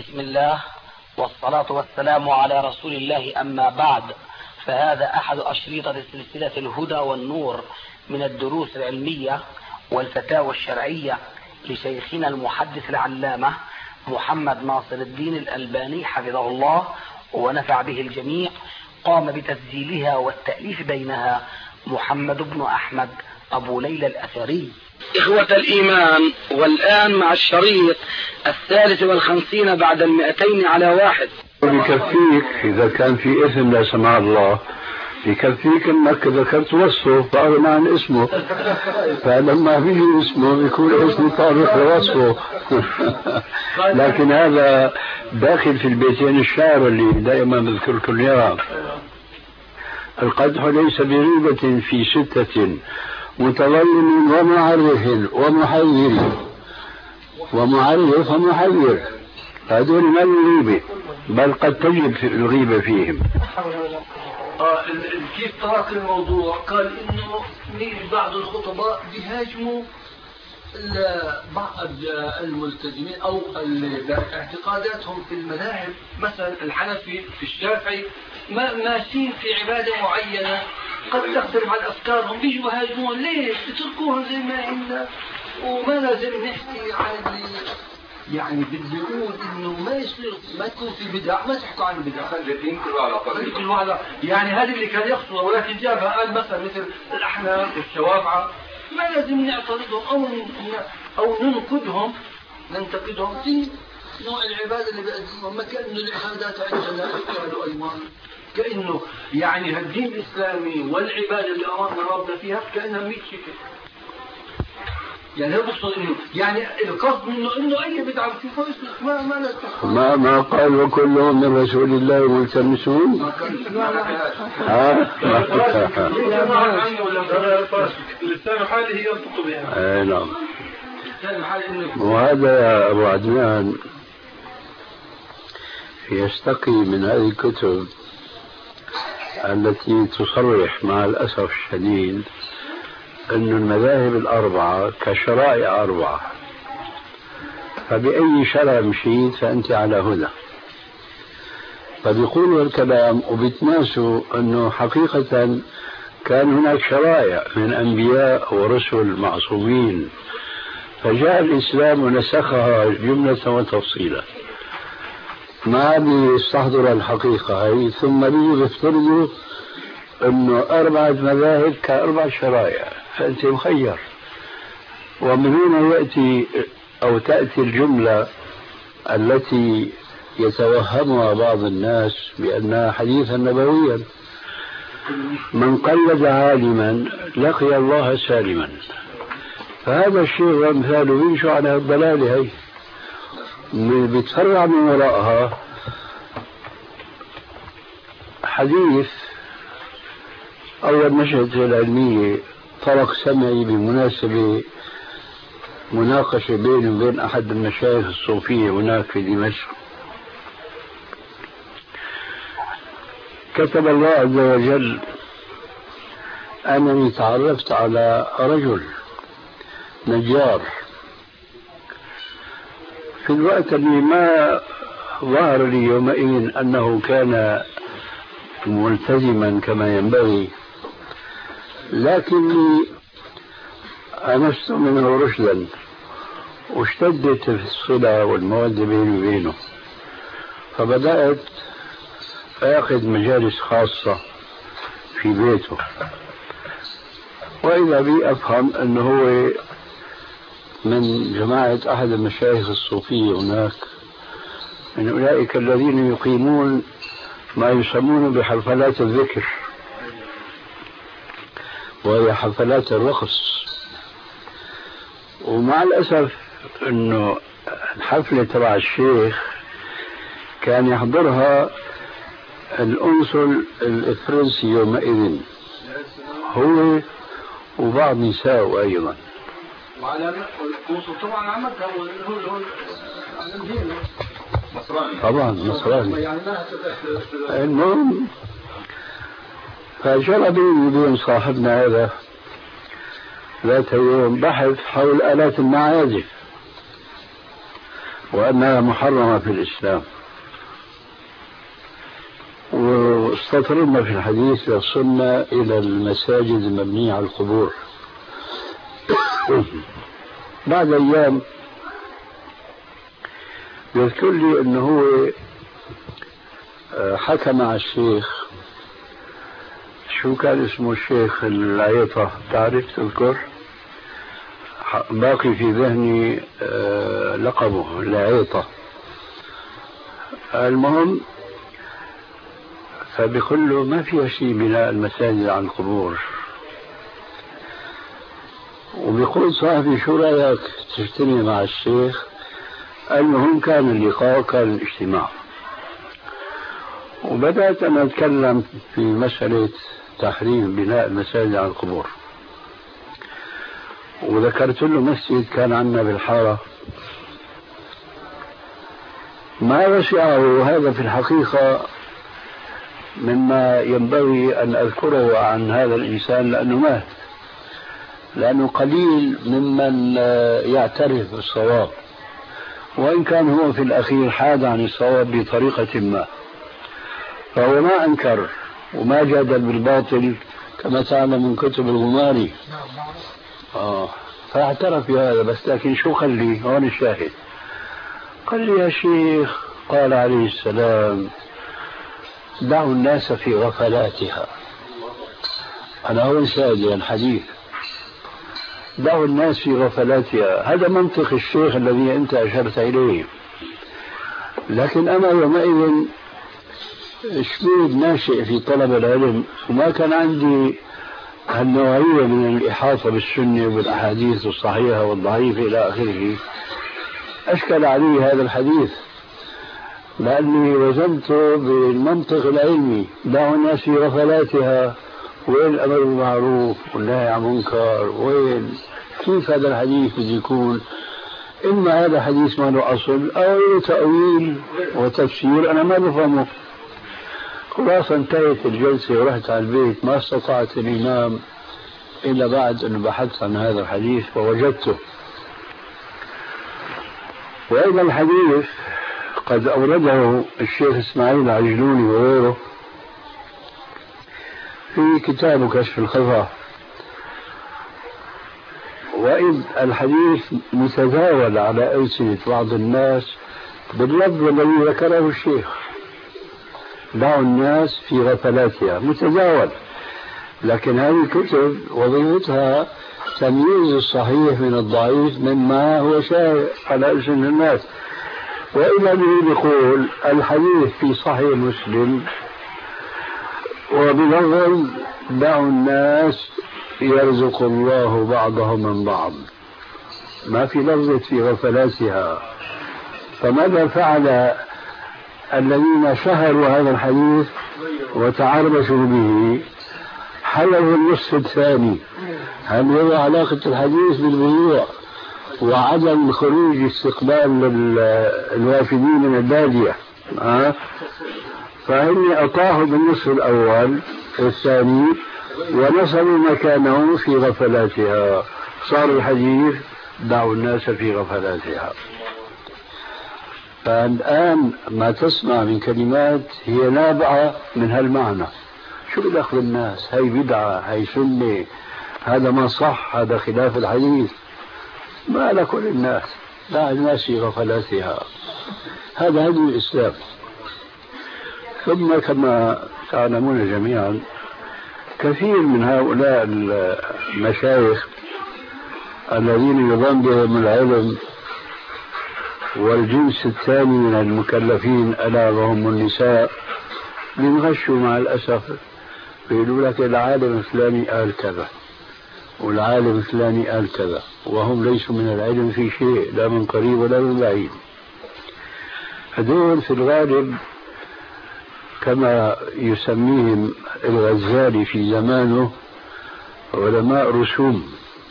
بسم الله والصلاة والسلام على رسول الله، أما بعد، فهذا أحد أشريطة سلسلة الهدى والنور من الدروس العلمية والفتاوى الشرعية لشيخنا المحدث العلامة محمد ناصر الدين الألباني حفظه الله ونفع به الجميع. قام بتسجيلها والتأليف بينها محمد بن أحمد أبو ليلى الأثري. إخوة الإيمان، والآن مع الشريط 53 بعد 200 على 1. بكفيك إذا كان في إثم لا سمح الله، بكفيك أنك ذكرت وصفه فأغنى عن اسمه، فلما فيه اسمه يكون اسمه طارق لوصفه. لكن هذا داخل في البيتين الشعر اللي دائما بذكركم إياه: القدح ليس بريبة في ستة متظلم ومعرف ومعرف ومحذر. هذول ما الغيبة، بل قد تجب الغيبة فيهم. كيف طرق الموضوع؟ قال انه بعض الخطباء بيهاجموا بعض الملتزمين او اعتقاداتهم في المذاهب، مثلا الحنفي في الشافعي ماشيين في عبادة معينة قد تختلف عن أفكارهم، بيجوا يهاجمون. ليش تتركوهم زي ما إحنا وما لازم نحكي عن يعني بدي أقول إنه ما يكون في بدع، ما تحكوا عن بدع، خليكم كل واحد يعني هذا اللي كان يقصده، ولكن جابها قال مثلا مثل الأحناف والشوافعة ما لازم نعترضهم أو ننقدهم في نوع العبادة اللي بيقدموها. ما كأنه العبادات عندنا قالوا أيضا كأنه يعني الدين الإسلامي والعبادة اللي أمرنا ربنا فيها كأنها 100 شكل. يعني هو بقصد إنه يعني القصد إنه أي بدعة بتشوفها ما لا ما قال وكلهم من رسول الله ملتمسون. لسان حاله ينطق بها. نعم. وهذا يا أبو عدنان يستقي من هذه الكتب التي تصرح مع الأسف الشديد أن المذاهب الأربعة كشرائع أربعة، فبأي شرع مشيت فأنت على هدى. فبيقولوا الكلام وبتناسوا أنه حقيقة كان هناك شرائع من أنبياء ورسل معصومين، فجاء الإسلام ونسخها جملة وتفصيلا، ما بيستحضر الحقيقة هي، ثم بيفترضوا أنه 4 مذاهب ك4 شرائع، فأنت مخير. ومن هنا يأتي أو تأتي الجملة التي يتوهمها بعض الناس بأنها حديثا نبويا: من قلد عالما لقي الله سالما. فهذا الشيء وامثاله يمشوا على الضلال، هي بيتفرع من وراءها حديث. أول نشأة العلمية طرق سمعي بمناسبة مناقشة بيني وبين أحد المشايخ الصوفية هناك في دمشق. كتب الله عز وجل أنني تعرفت على رجل نجار في الوقت اللي ما ظهر لي يومئذ أنه كان ملتزما كما ينبغي، لكني أنست منه رشدا واشتدت في الصلة والمودة بيني وبينه، فبدأت أخذ مجالس خاصة في بيته، وإذا بي أفهم أنه هو من جماعة أحد المشايخ الصوفية هناك، من أولئك الذين يقيمون ما يسمون بحفلات الذكر، وهي حفلات الرقص. ومع الأسف أنه الحفلة تبع الشيخ كان يحضرها الأنصل الفرنسي يومئذ، هو وبعض نساء أيضا. وعلى القنصل طبعا عملتها طبعا نصراني. المهم فجرى بيني وبين صاحبنا هذا ذات يوم بحث حول آلات المعازف، وأنها محرمة في الإسلام. واستطرنا في الحديث وصلنا إلى المساجد المبنية على القبور. بعد أيام يذكر لي أنه هو حكى مع الشيخ، شو كان اسمه الشيخ العيطة، تعرف تذكر؟ باقي في ذهني لقبه العيطة. المهم فبيقول له ما فيها شيء بناء المساجد عن القبور. وبيقول صاحبي شو رأيك تجتمع مع الشيخ؟ المهم كان اللقاء، كان الاجتماع، وبدأت أنا أتكلم في مسألة تحريم بناء المساجد على القبور، وذكرت له مسجد كان عندنا بالحارة ما وسعه هذا في الحقيقة مما ينبغي أن أذكره عن هذا الإنسان لأنه مات، لأنه قليل ممن يعترف بالصواب، وإن كان هو في الأخير حاد عن الصواب بطريقة ما، فهو ما أنكر وما جادل بالباطل كما تعلم من كتب الغماري. فاعترف بهذا، بس لكن شو قال لي هون الشاهد؟ قال لي يا شيخ قال عليه السلام دعوا الناس في غفلاتها. أنا هون شاهد الحديث، دعوا الناس في غفلاتها، هذا منطق الشيخ الذي أنت أشرت إليه. لكن أنا يومئذ شبيب ناشئ في طلب العلم، وما كان عندي هالنوعية من الإحاطة بالسنة وبالأحاديث الصحيحة والضعيفة إلى آخره. أشكل علي هذا الحديث لأني وزنت بالمنطق العلمي، دعوا الناس في غفلاتها، وين الأمر بالمعروف والنهي عن المنكر، وين كيف هذا الحديث بده يكون؟ إما هذا حديث ما له أصل أو تأويل وتفسير أنا ما بفهمه. خلاص انتهت الجلسة ورحت على البيت، ما استطعت أن أنام إلا بعد أن بحثت عن هذا الحديث ووجدته. وأيضا الحديث قد أورده الشيخ إسماعيل العجلوني وغيره في كتاب كشف الخفاء، وإذ الحديث متداول على ألسنة بعض الناس باللفظ الذي ذكره الشيخ، دعوا الناس في غفلاتها، متداول. لكن هذه الكتب وظيفتها تمييز الصحيح من الضعيف مما هو شائع على ألسنة الناس. وإذا به يقول الحديث في صحيح مسلم وبلفظ دعوا الناس يرزق الله بعضهم من بعض، ما في لفظة في غفلاتها. فماذا فعل الذين شهروا هذا الحديث وتعربشوا به؟ حلوا النصف الثاني، هل هو علاقة الحديث بالبيوع وعدم الخروج استقبال الوافدين من البادية. فهم أطاعوا بالنصف الأول الثاني ونصبوا مكانه في غفلاتها، صار الحديث دعوا الناس في غفلاتها. فالآن ما تسمع من كلمات هي نابعة من هالمعنى. شو بدخل الناس؟ هي بدعة، هي سنة، هذا ما صح، هذا خلاف الحديث. ما لكل الناس، دع الناس في غفلاتها، هذا هدي الإسلام. ثم كما تعلمون جميعا كثير من هؤلاء المشايخ الذين يظن بهم العلم والجنس الثاني من المكلفين ألا وهم النساء بينغشوا مع الأسف، بيقولوا لك العالم الفلاني قال كذا والعالم الفلاني قال كذا، وهم ليسوا من العلم في شيء، لا من قريب ولا من بعيد. هذول في الغالب كما يسميهم الغزالي في زمانه علماء رسوم،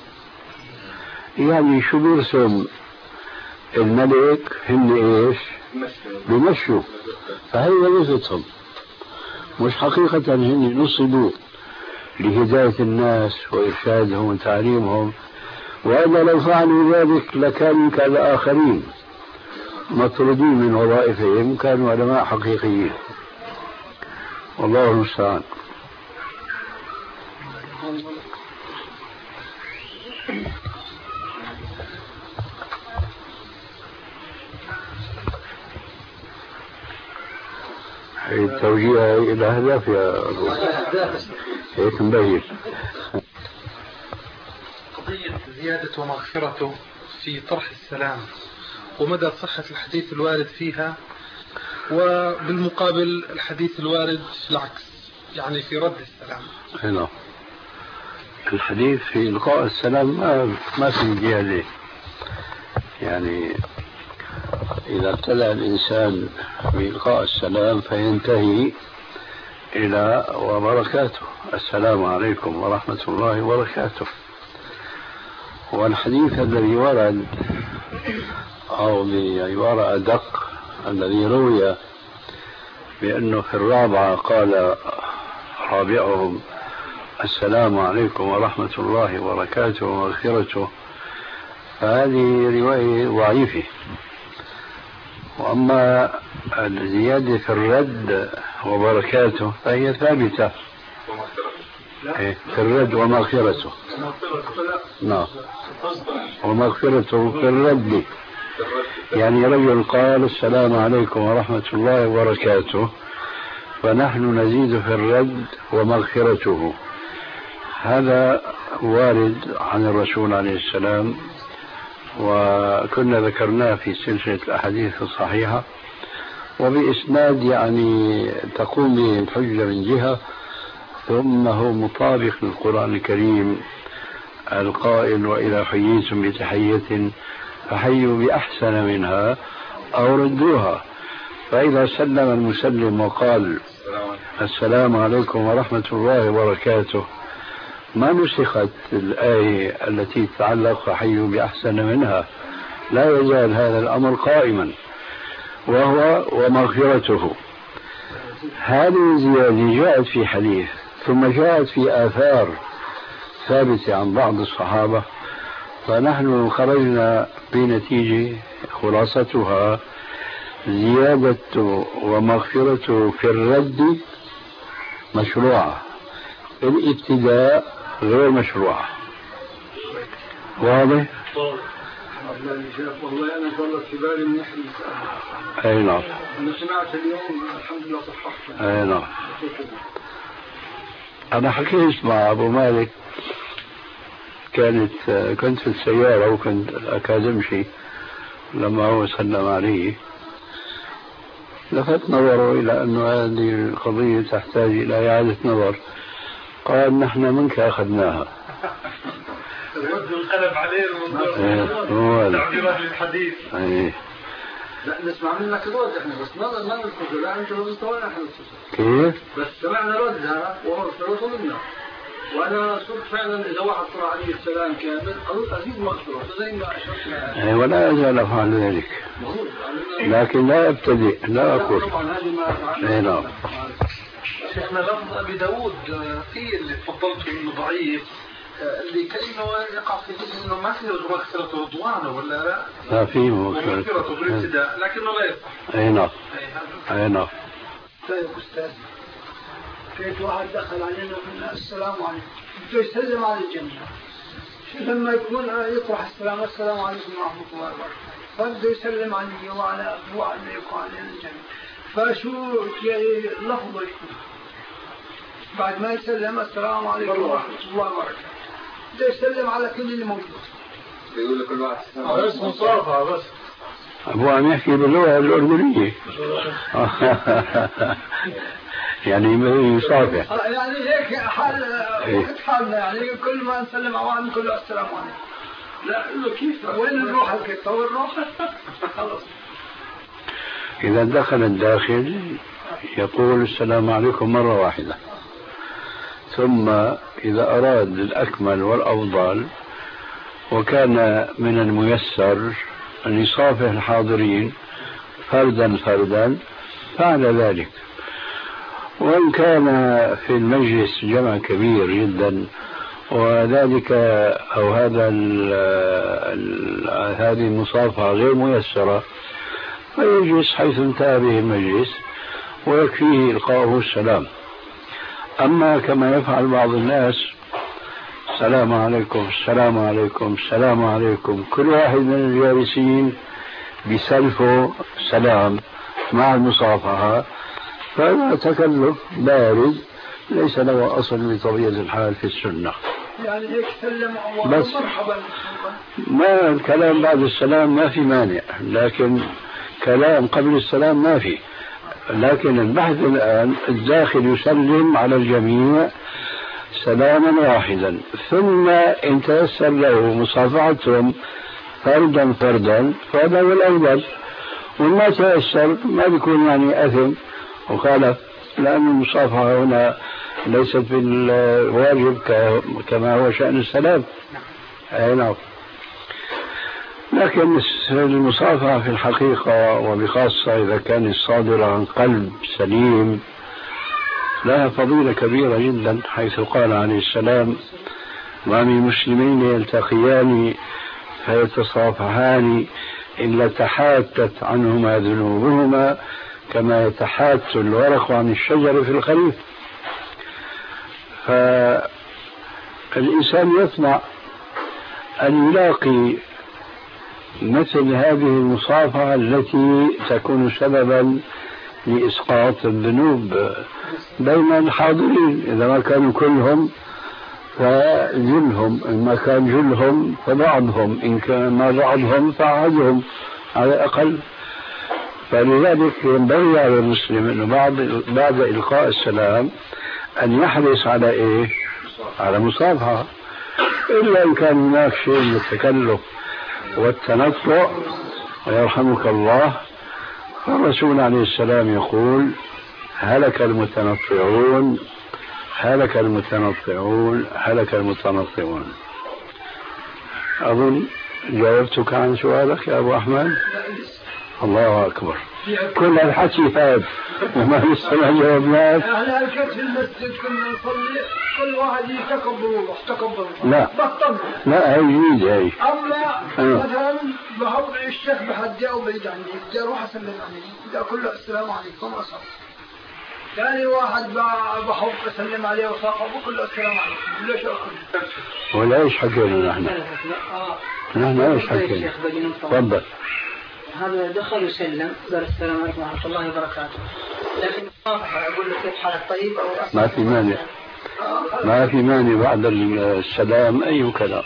يعني شو بيرسم الملك؟ هن ايش؟ بمشوا. فهي وظيفتهم، مش حقيقة هن نصبوا لهداية الناس وإرشادهم وتعليمهم، وإلا لو فعلوا ذلك لكانوا كالآخرين. مطرودين من وظائفهم كانوا علماء حقيقيين، والله المستعان. التوجيه إلى أهداف يا أبو هيك مبين. قضية زيادة ومغفرته في طرح السلام ومدى صحة الحديث الوارد فيها، وبالمقابل الحديث الوارد العكس، يعني في رد السلام. هنا الحديث في إلقاء السلام ما في زيادة، يعني إذا ابتدأ الإنسان بإلقاء السلام فينتهي إلى وبركاته، السلام عليكم ورحمة الله وبركاته. والحديث الذي ورد أو بعبارة أدق الذي روي بأنه في الرابعة قال رابعهم السلام عليكم ورحمة الله وبركاته ومغفرته، فهذه رواية ضعيفة. وأما الزيادة في الرد وبركاته فهي ثابتة في الرد ومغفرته. نعم، ومغفرته في الرد، يعني رجل قال السلام عليكم ورحمة الله وبركاته فنحن نزيد في الرد ومغفرته. هذا وارد عن الرسول عليه السلام، وكنا ذكرناه في سلسلة الأحاديث الصحيحة، وبإسناد يعني تقوم به الحجة من جهة، ثم هو مطابق للقرآن الكريم القائل وإذا حييتم بتحية فحيوا بأحسن منها أو ردوها. فإذا سلم المسلم وقال السلام عليكم ورحمة الله وبركاته ما نسخت الآية التي تتعلق فحيوا بأحسن منها، لا يزال هذا الأمر قائما، وهو ومغفرته. هذه الزيادة جاءت في حديث، ثم جاءت في آثار ثابتة عن بعض الصحابة، فنحن خرجنا بنتيجة خلاصتها زيادة ومغفرة في الرد مشروعة، الابتداء غير مشروعة. واضح؟ والله أنا ظلت في بالي من ناحية. أي نعم. أنا سمعت اليوم الحمد لله صححت. أي نعم. أنا حكيت مع أبو مالك، كنت في السيارة وكنت أكاديمشي لما هو سلم علي، لفت نظره إلى أن هذه القضية تحتاج إلى إعادة نظر. قال نحن منك أخذناها. الرد انقلب عليه الموضوع تعبيرات للحديث. لا نسمع منك الرد احنا بس ما ننفذ. لا انت مستوانا احنا كيف؟ بس سمعنا ردها ومغفرته منا. وانا صرت فعلا اذا واحد طلع عليه السلام كامل ازيد مغفرته زي ما اشرت. ولا ازال افعل ذلك، لكن لا ابتدئ، لا اقول. نعم. شيخنا لفظ ابي داود في اللي تفضلت انه ضعيف، اللي كأنه يقع في ذهن انه ما في مغفرة ورضوانه ولا لا؟ ما في مغفرة بالابتداء لكنه لا يصح. اي نعم. اي نعم. طيب استاذ، في واحد دخل علينا قلنا السلام عليكم، بده يسلم على الجميع. لما يقول يطرح السلام السلام عليكم ورحمة الله وبركاته، فبده يسلم علي وعلى أبوه وعليكم وعلى الجميع. فشو لفظه يكون بعد ما يسلم السلام عليكم ورحمة الله وبركاته، بده يسلم على كل اللي موجود. يقول لكل واحد بس مصافحة بس. أبوه عم يحكي باللغة الأردنية. يعني يصافح. يعني هيك حالنا يعني كل ما نسلم على واحد نقول له السلام عليكم. لا له كيف وين نروح هيك طول نروح خلاص. إذا دخل الداخل يقول السلام عليكم مرة واحدة، ثم إذا أراد الأكمل والأفضل وكان من الميسر أن يصافح الحاضرين فردا فردا فعل ذلك. وإن كان في المجلس جمع كبير جدا وذلك أو هذه المصافحة غير ميسرة، فيجلس حيث انتهى به المجلس ويكفيه إلقاؤه السلام. أما كما يفعل بعض الناس السلام عليكم السلام عليكم السلام عليكم، كل واحد من الجالسين بسلفه سلام مع المصافحة، فهذا تكلف بارد ليس له أصل بطبيعة الحال في السنة. يعني هيك سلم بس مرحبا. ما الكلام بعد السلام ما في مانع، لكن كلام قبل السلام ما في. لكن البحث الآن الداخل يسلم على الجميع سلاما واحدا، ثم إن تيسر له مصافحتهم فردا فردا فهذا هو الأفضل، وما تيسر ما بيكون يعني أثم وخالف، لأن المصافحة هنا ليست بالواجب كما هو شأن السلام. أي نعم. لكن المصافحة في الحقيقة وبخاصة إذا كانت صادرة عن قلب سليم لها فضيلة كبيرة جدا، حيث قال عليه السلام: ما من مسلمين يلتقيان فيتصافحان إلا تحاتت عنهما ذنوبهما كما يتحات الورق عن الشجر في الخريف. فالإنسان يطمع أن يلاقي مثل هذه المصافحة التي تكون سببا لإسقاط الذنوب بين الحاضرين، إذا ما كانوا كلهم فجلهم، إن ما كان جلهم فبعضهم، إن كان ما بعضهم فأحدهم على الأقل. فلذلك ينبغي على المسلم أنه بعد إلقاء السلام أن يحرص على إيه؟ على مصافحة، إلا إن كان هناك شيء من التكلف والتنطع ويرحمك الله. فالرسول عليه السلام يقول: هلك المتنطعون هلك المتنطعون هلك المتنطعون. أظن جاوبتك عن سؤالك يا أبو أحمد. الله أكبر، كل الحكي هذا وما لسه ما جاوبناه. احنا كنت في المسجد كنا نصلي كل واحد يتكبر الله تكبر. لا بطل. لا هي جديدة هي. أما مثلا بحضر الشيخ بحدي أو بعيد عني بدي أروح أسلم عليه، بدي أقول له السلام عليكم أصلا. ثاني واحد بحب أسلم عليه وصاحبه بقول له السلام عليكم. ليش أقول؟ ولا إيش حكينا نحن إيش حكينا؟ تفضل. هذا دخل وسلم قال السلام عليكم ورحمة الله وبركاته، لكن أقول له كيف حالك طيب أو ما في مانع، ما في مانع بعد السلام أي كلام.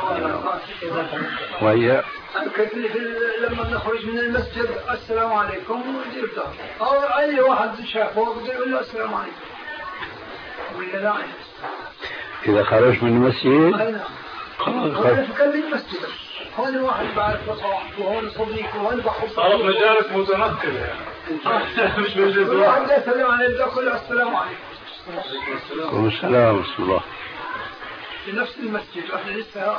وهي لما نخرج من المسجد السلام عليكم ويبدأ، أو أي واحد شافه بده يقول له السلام عليكم ولا لا؟ إذا خرج من المسجد خلاص كان المسجد هون واحد بعرف وصاحبه وهون صديقه وهون بحب صارت مجالس متنقلة يعني مش مجلس واحد. السلام عليكم كل السلام عليكم. وعليكم السلام ورحمة الله. في نفس المسجد واحنا لسه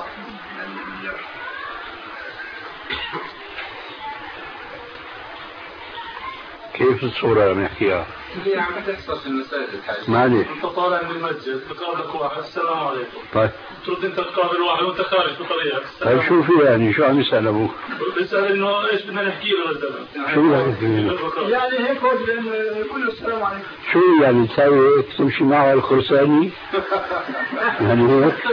كيف الصورة اللي نحكيها؟ اللي عم تحصل في المساجد حاجة. مالي انت طالع من المسجد بقابلك واحد السلام عليكم. طيب ترد انت تقابل واحد وانت خارج بطريقك. طيب شو في يعني شو عم يسأل أبوك؟ بيسأل انه ايش بدنا نحكي له مثلا. شو يعني هيك كل السلام عليكم. شو يعني تسوي تمشي معه الخرساني؟ يعني هيك؟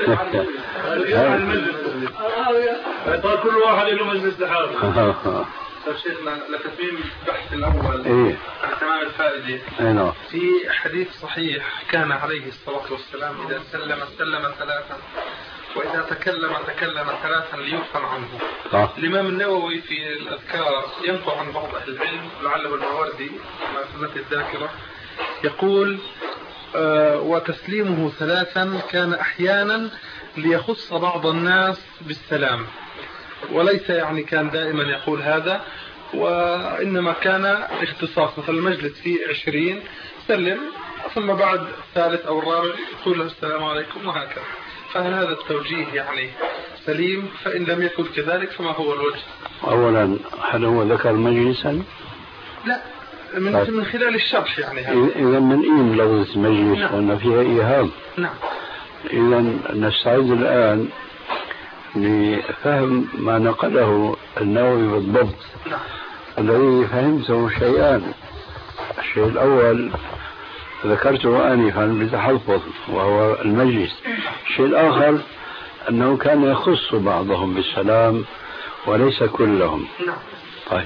طيب كل واحد له مجلس لحاله. طيب شيخنا لتتميم البحث الأول إيه تمام الفائدة. أيوة. في حديث صحيح كان عليه الصلاة والسلام إذا سلم ثلاثا وإذا تكلم ثلاثا ليغفر عنه. الإمام النووي في الأذكار ينقل عن بعض أهل العلم لعله الماوردي مع سنة الذاكرة يقول وتسليمه ثلاثا كان أحيانا ليخص بعض الناس بالسلام، وليس يعني كان دائما يقول هذا، وإنما كان اختصاص. مثلا المجلس فيه 20 سلم ثم بعد الثالث أو الرابع يقول له السلام عليكم وهكذا. فهل هذا التوجيه يعني سليم؟ فإن لم يكن كذلك فما هو الوجه؟ أولا هل هو ذكر مجلسا؟ لا من خلال الشرح يعني إذا من إيم لفظ مجلس وأن فيها إيهام. نعم. إذا نستعيد الآن لفهم ما نقله النووي بالضبط. الذي فهمته شيئان. الشيء الأول ذكرته آنفا بتحفظ وهو المجلس. الشيء الآخر أنه كان يخص بعضهم بالسلام وليس كلهم. طيب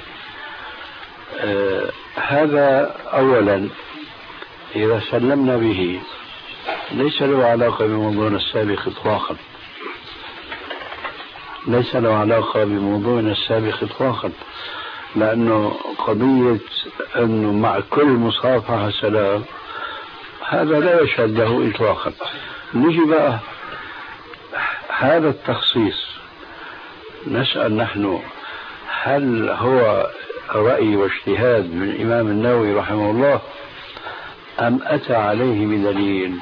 هذا أولا إذا سلمنا به ليس له علاقة بموضوعنا السابق إطلاقا، ليس له علاقة بموضوعنا السابق إطلاقا، لأنه قضية أنه مع كل مصافحة سلام هذا لا يشهد له إطلاقا. نجي بقى هذا التخصيص نسأل نحن هل هو رأي واجتهاد من الإمام النووي رحمه الله أم أتى عليه بدليل؟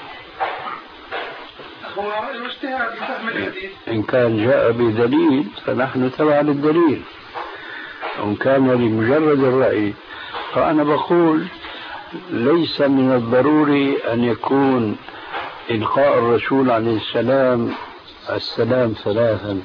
هو الاجتهاد بفهم الحديث. إن كان جاء بدليل فنحن تبع للدليل، وإن كان لمجرد الرأي فأنا بقول ليس من الضروري أن يكون إلقاء الرسول عليه السلام ثلاثا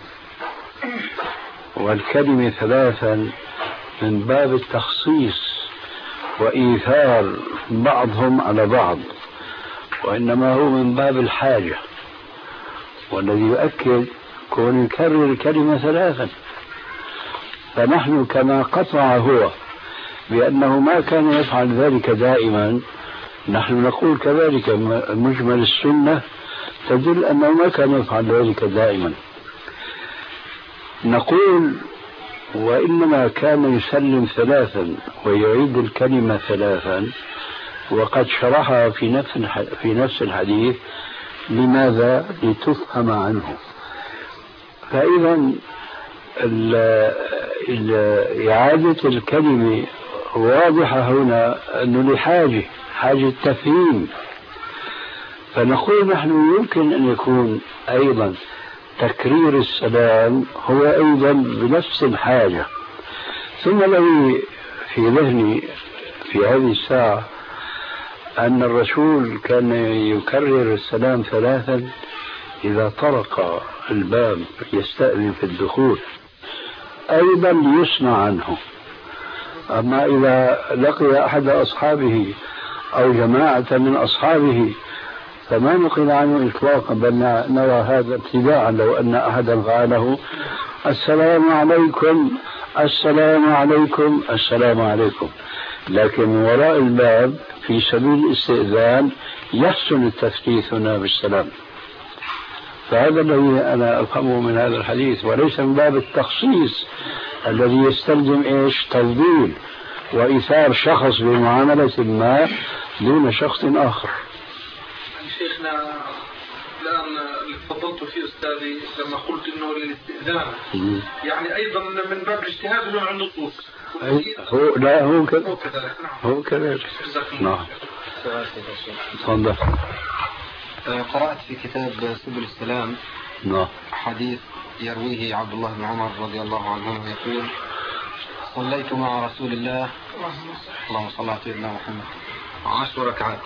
والكلمة ثلاثا من باب التخصيص وإيثار بعضهم على بعض، وإنما هو من باب الحاجة، والذي يؤكد كون يكرر الكلمة ثلاثا. فنحن كما قطع هو بأنه ما كان يفعل ذلك دائما، نحن نقول كذلك مجمل السنة تدل أنه ما كان يفعل ذلك دائما. نقول وإنما كان يسلم ثلاثا ويعيد الكلمة ثلاثا، وقد شرحها في نفس الحديث. لماذا؟ لتفهم عنه. فإذا إعادة الكلمة واضحة هنا أنه حاجة تفهيم. فنقول نحن يمكن أن يكون أيضا تكرير السلام هو أيضا بنفس الحاجة. ثم الذي في ذهني في هذه الساعة أن الرسول كان يكرر السلام ثلاثا إذا طرق الباب يستأذن في الدخول، أيضا ليسمع عنه. أما إذا لقي أحد أصحابه أو جماعة من أصحابه فما نقل عنه إطلاقا، بل نرى هذا ابتداعا. لو أن أحدا قاله السلام عليكم السلام عليكم السلام عليكم، لكن وراء الباب في سبيل الاستئذان يحسن التفتيت هنا بالسلام. فهذا الذي أنا أفهمه من هذا الحديث، وليس من باب التخصيص الذي يستلزم تفضيل وإيثار شخص بمعاملة ما دون شخص آخر. شيخنا الآن اللي تفضلت فيه أستاذي لما قلت إنه للاستئذان يعني أيضا من باب الاجتهاد له عن النصوص. هو كذلك. نعم. تفضل. قرأت في كتاب سبل السلام حديث يرويه عبد الله بن عمر رضي الله عنه يقول: صليت مع رسول الله اللهم صل على سيدنا محمد 10 ركعات،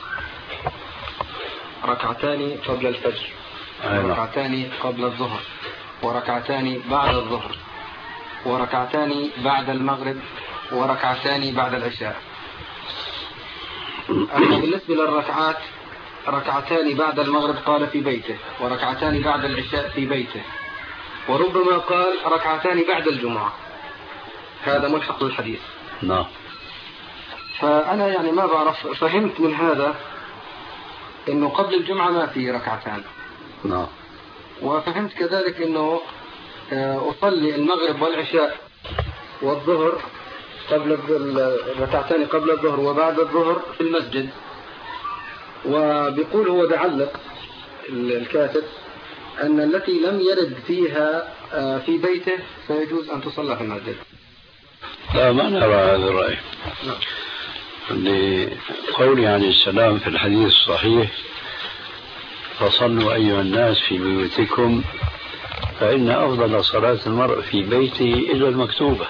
ركعتان قبل الفجر، وركعتان قبل الظهر، وركعتان بعد الظهر، وركعتان بعد المغرب، وركعتان بعد العشاء. أما بالنسبة للركعات، ركعتان بعد المغرب قال في بيته، وركعتان بعد العشاء في بيته، وربما قال ركعتان بعد الجمعة. هذا ملحق للحديث. نعم. فأنا يعني ما بعرف، فهمت من هذا إنه قبل الجمعة ما في ركعتان. نعم. وفهمت كذلك إنه أصلي المغرب والعشاء والظهر قبل ركعتان قبل الظهر وبعد الظهر في المسجد. وبيقول هو بعلق الكاتب أن التي لم يرد فيها في بيته فيجوز أن تصلى في المسجد. لا، ما نرى هذا الرأي. لقول عن السلام في الحديث الصحيح: فصلوا أيها الناس في بيوتكم فإن أفضل صلاة المرء في بيته إلا المكتوبة.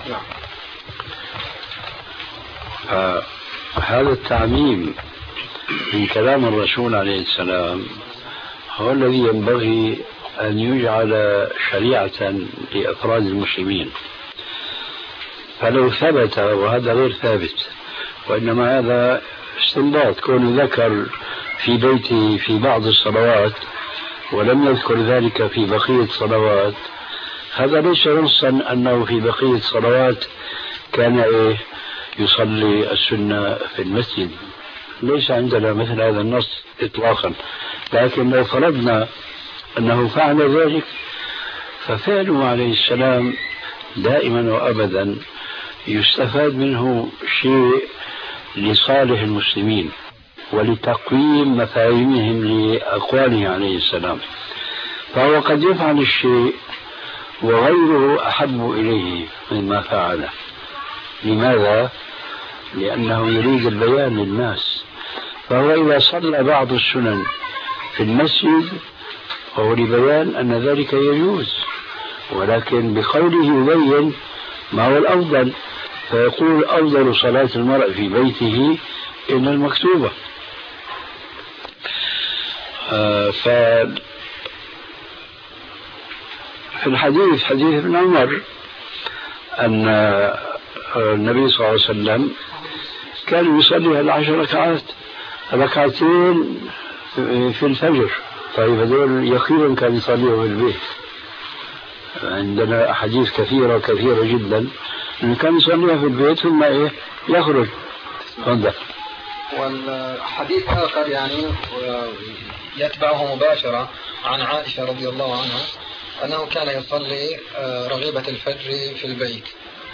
هذا التعميم من كلام الرسول عليه السلام هو الذي ينبغي أن يجعل شريعة لأفراد المسلمين. فلو ثبت، وهذا غير ثابت، وإنما هذا استنباط، كون ذكر في بيته في بعض الصلوات ولم يذكر ذلك في بقية الصلوات، هذا ليس نصا أنه في بقية الصلوات كان يصلي السنة في المسجد. ليس عندنا مثل هذا النص إطلاقا، لكن لو فرضنا أنه فعل ذلك ففعله عليه السلام دائما وأبدا يستفاد منه شيء لصالح المسلمين ولتقويم مفاهيمهم لأقواله عليه السلام. فهو قد يفعل الشيء وغيره أحب إليه مما فعله. لماذا؟ لأنه يريد البيان للناس. فهو إذا صلى بعض السنن في المسجد فهو لبيان أن ذلك يجوز، ولكن بقوله يبين ما هو الأفضل، فيقول أفضل صلاة المرء في بيته إلا المكتوبة. ففي الحديث حديث ابن عمر أن النبي صلى الله عليه وسلم كان يصلي 10 ركعات، ركعتين في الفجر. طيب هذول يقينا كان يصليه في البيت. عندنا أحاديث كثيرة جدا أنه كان يصليها في البيت ثم يخرج. تفضل. والحديث آخر يعني يتبعه مباشرة عن عائشة رضي الله عنها أنه كان يصلي رغيبة الفجر في البيت.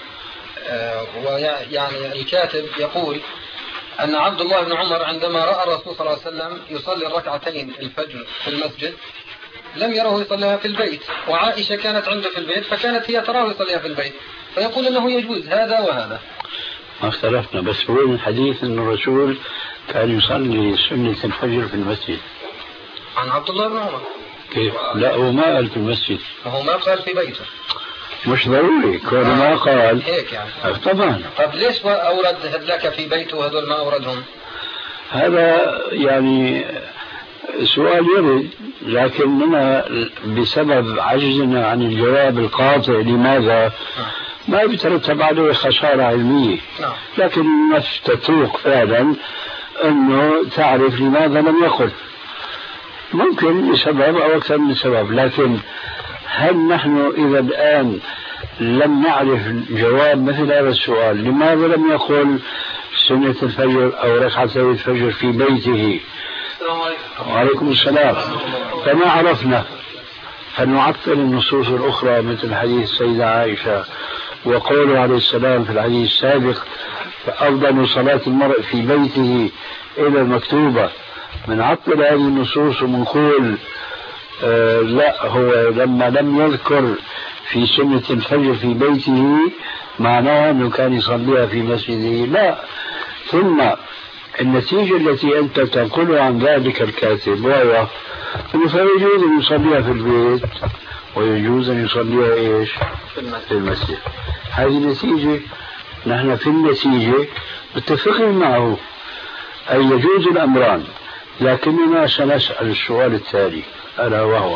ويعني الكاتب يقول أن عبد الله بن عمر عندما رأى الرسول صلى الله عليه وسلم يصلي الركعتين الفجر في المسجد لم يره يصليها في البيت، وعائشة كانت عنده في البيت فكانت هي تراه يصليها في البيت، فيقول أنه يجوز هذا وهذا. ما اختلفنا، بس هو الحديث أن الرسول كان يصلي سنة الفجر في المسجد. عن عبد الله بن عمر كيف؟ لا هو ما قال في المسجد، هو ما قال في بيته. مش ضروري كون ما قال هيك يعني. طبعا. طب ليش أورد لك في بيته وهذول ما أوردهم؟ هذا يعني سؤال يرد، لكننا بسبب عجزنا عن الجواب القاطع لماذا ما يترتب عليه خسارة علمية. لكن النفس تتوق فعلا أنه تعرف لماذا لم يقل، ممكن لسبب أو أكثر من سبب. لكن هل نحن إذا الآن لم نعرف جواب مثل هذا السؤال لماذا لم يقل سنة الفجر أو ركعتي الفجر في بيته؟ وعليكم السلام. فما عرفنا فنعطل النصوص الأخرى مثل حديث السيدة عائشة وقوله عليه السلام في الحديث السابق فأفضل صلاة المرء في بيته إلى المكتوبة. بنعطل هذه النصوص وبنقول لا، هو لما لم يذكر في سنة الفجر في بيته معناه أنه كان يصليها في مسجده. لا. ثم النتيجة التي أنت تنقلها عن ذلك الكاتب وهو أنه فيجوز أن يصليها في البيت ويجوز أن يصليها في المسجد. هذه النتيجة نحن في النتيجة متفقين معه أي يجوز الأمران، لكننا سنسأل السؤال التالي ألا وهو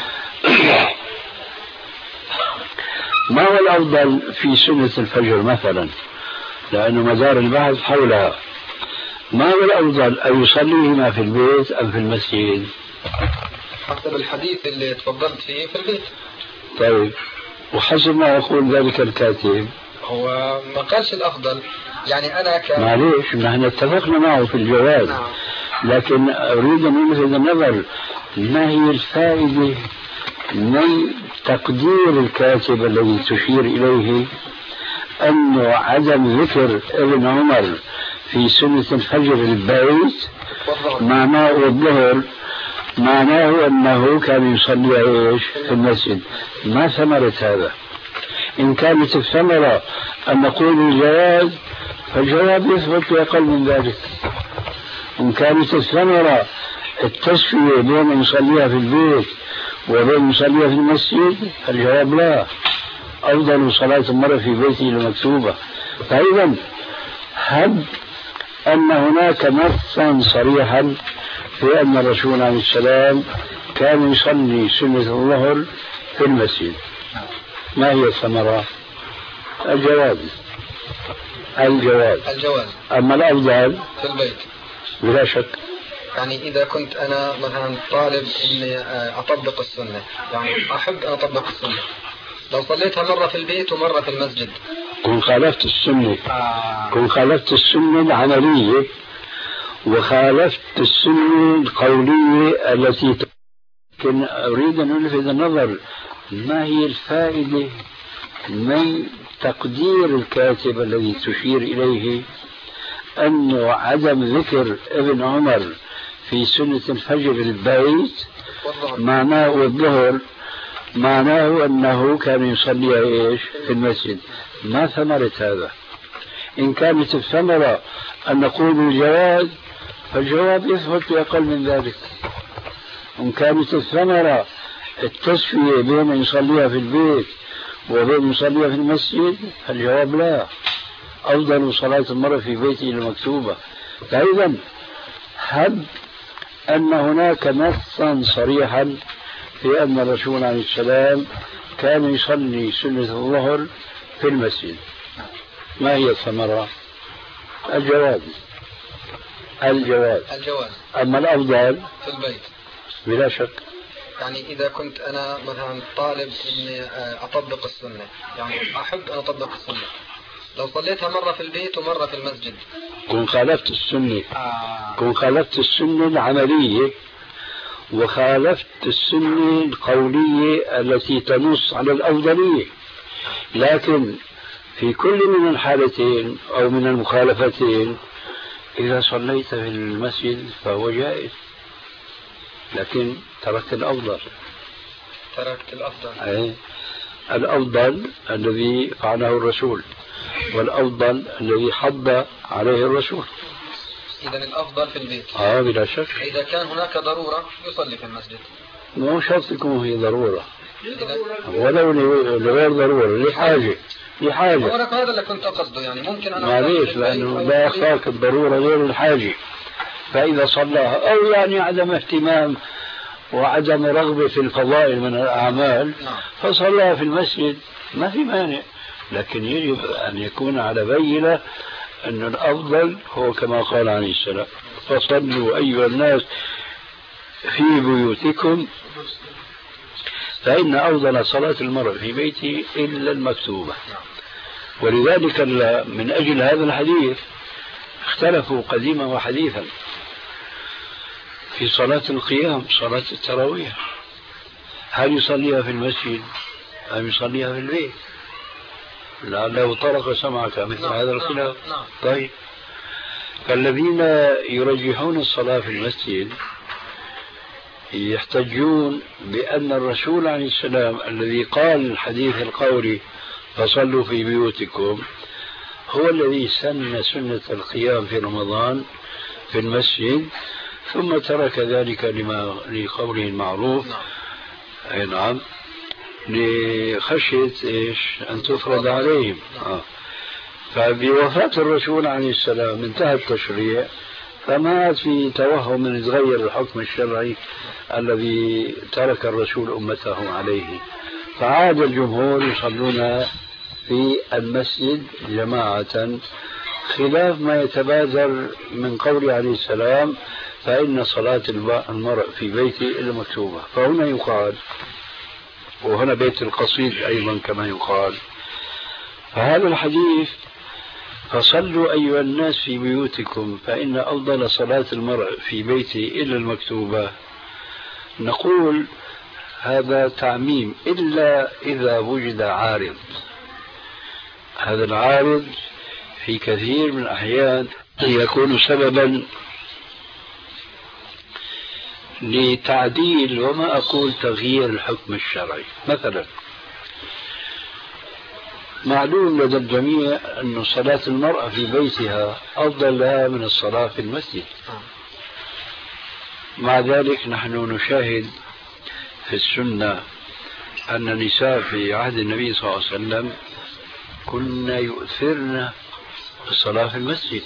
ما هو الأفضل في سنة الفجر مثلا، لأنه مدار البحث حولها. ما هو الأفضل أن يصليهما في البيت أم في المسجد؟ حسب الحديث اللي تفضلت فيه في البيت. طيب، وحسب ما يقول ذلك الكاتب هو ما قالش الأفضل، يعني أنا معليش نحن اتفقنا معه في الجواز. لكن أريد أن ألفت النظر ما هي الفائدة من تقدير الكاتب الذي تشير إليه أنه عدم ذكر ابن عمر في سنة الفجر البيت معناه والظهر معناه أنه كان يصلي في المسجد. ما ثمرة هذا؟ إن كانت الثمرة أن نقول الجواز فالجواب يثبت أقل من ذلك. إن كانت الثمرة التسوية بين يصليها في البيت وبين يصليها في المسجد الجواب لا، أفضل صلاة المرء في بيته المكتوبة. فإذا هب أن هناك نصا صريحا في أن الرسول عليه السلام كان يصلي سنة الظهر في المسجد. ما هي الثمرة؟ الجواز. أما الأفضل في البيت بلا شك. يعني إذا كنت أنا مثلا طالب إني أطبق السنة، يعني أحب أن أطبق السنة، لو صليتها مرة في البيت ومرة في المسجد كن خالفت السنة. كن خالفت السنة العملية وخالفت السنة القولية التي لكن أريد أن ألفت النظر ما هي الفائدة من تقدير الكاتب الذي تشير إليه أنه عدم ذكر ابن عمر في سنة الفجر البيت معناه والظهر معناه أنه كان يصلي إيش في المسجد. ما ثمرة هذا؟ إن كانت الثمرة أن نقول بالجواز فالجواب يثبت بأقل من ذلك. إن كانت الثمرة التسوية بين يصليها في البيت وبين يصليها في المسجد فالجواب لا، أفضل صلاة المرء في بيته المكتوبة. فإذا هب أن هناك نصا صريحا في أن الرسول عليه السلام كان يصلي سنة الظهر في المسجد. ما هي الثمرة؟ الجواز. أما الأفضل في البيت بلا شك. يعني إذا كنت أنا مثلا طالب إني أطبق السنة، يعني أحب أن أطبق السنة، لو صليتها مرة في البيت ومرة في المسجد كن خالفت السنة. كن خالفت السنة العملية وخالفت السنة القولية التي تنص على الأفضلية. لكن في كل من الحالتين أو من المخالفتين إذا صليت في المسجد فهو جائز، لكن تركت الأفضل. أي الأفضل الذي فعله الرسول والأفضل الذي حض عليه الرسول. إذا الأفضل في البيت. بلا شك. إذا كان هناك ضرورة يصلي في المسجد. مو شرط تكون هي ضرورة، ولو لغير ضرورة، لحاجة. هذا اللي كنت أقصده، يعني ممكن أنا معليش لأنه لا يخفاك الضرورة غير الحاجة. فإذا صلاها أو يعني عدم اهتمام وعدم رغبة في الفضائل من الأعمال فصلاها في المسجد ما في مانع، لكن يجب أن يكون على بينة أن الأفضل هو كما قال عليه السلام: فصلوا أيها الناس في بيوتكم فإن أفضل صلاة المرء في بيته إلا المكتوبة. ولذلك من أجل هذا الحديث اختلفوا قديما وحديثا في صلاة القيام، صلاة التراويح، هل يصليها في المسجد أم يصليها في البيت؟ لعله طرق سمعك مثل هذا الخلاف. طيب، فالذين يرجحون الصلاة في المسجد يحتجون بأن الرسول عليه السلام الذي قال الحديث القولي فصلوا في بيوتكم هو الذي سن سنة القيام في رمضان في المسجد، ثم ترك ذلك لقوله المعروف. نعم، لخشية أن تفرض عليهم. فبوفاة الرسول عليه السلام انتهى التشريع، فما في توهم من يتغير الحكم الشرعي الذي ترك الرسول أمته عليه، فعاد الجمهور يصلون في المسجد جماعة، خلاف ما يتبادر من قول عليه السلام: فإن صلاة المرء في بيته إلا مكتوبة. فهنا يقال، وهنا بيت القصيد أيضا كما يقال، فهذا الحديث فصلوا أيها الناس في بيوتكم فإن أفضل صلاة المرء في بيته إلا المكتوبة، نقول هذا تعميم إلا إذا وجد عارض. هذا العارض في كثير من الأحيان يكون سببا لتعديل وما أقول تغيير الحكم الشرعي. مثلا معلوم لدى الجميع أن صلاة المرأة في بيتها أفضل لها من الصلاة في المسجد، مع ذلك نحن نشاهد في السنة أن النساء في عهد النبي صلى الله عليه وسلم كن يؤثرن الصلاة في المسجد.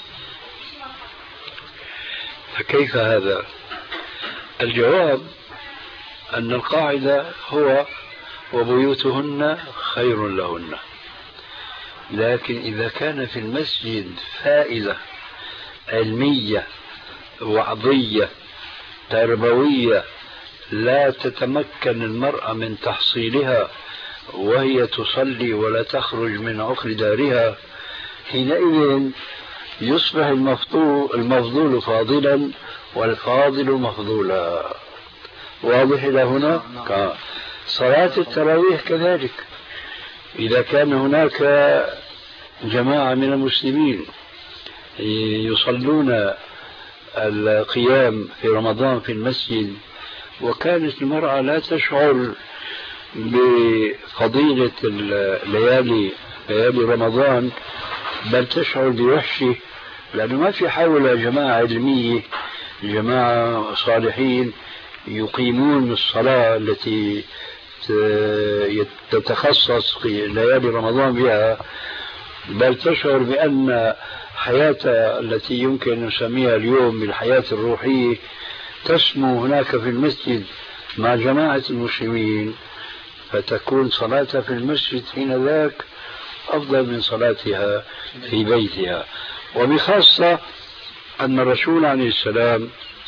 فكيف هذا؟ الجواب أن القاعدة هو: وبيوتهن خير لهن. لكن إذا كان في المسجد فائدة علمية وعظية تربوية لا تتمكن المرأة من تحصيلها وهي تصلي ولا تخرج من عقر دارها، حينئذ يصبح المفضول فاضلا والفاضل مفضولا. واضح إلى هنا؟ صلاة التراويح كذلك، إذا كان هناك جماعة من المسلمين يصلون القيام في رمضان في المسجد وكانت المرأة لا تشعر بفضيلة ليالي رمضان بل تشعر بوحشه، لأنه ما في حولها جماعة علمية جماعة صالحين يقيمون الصلاة التي تتخصص في ليالي رمضان بها، بل تشعر بأن حياتها التي يمكن أن نسميها اليوم بالحياة الروحية تسمو هناك في المسجد مع جماعة المسلمين، فتكون صلاتها في المسجد حين ذاك أفضل من صلاتها في بيتها. وبخاصة أن الرسول عليه السلام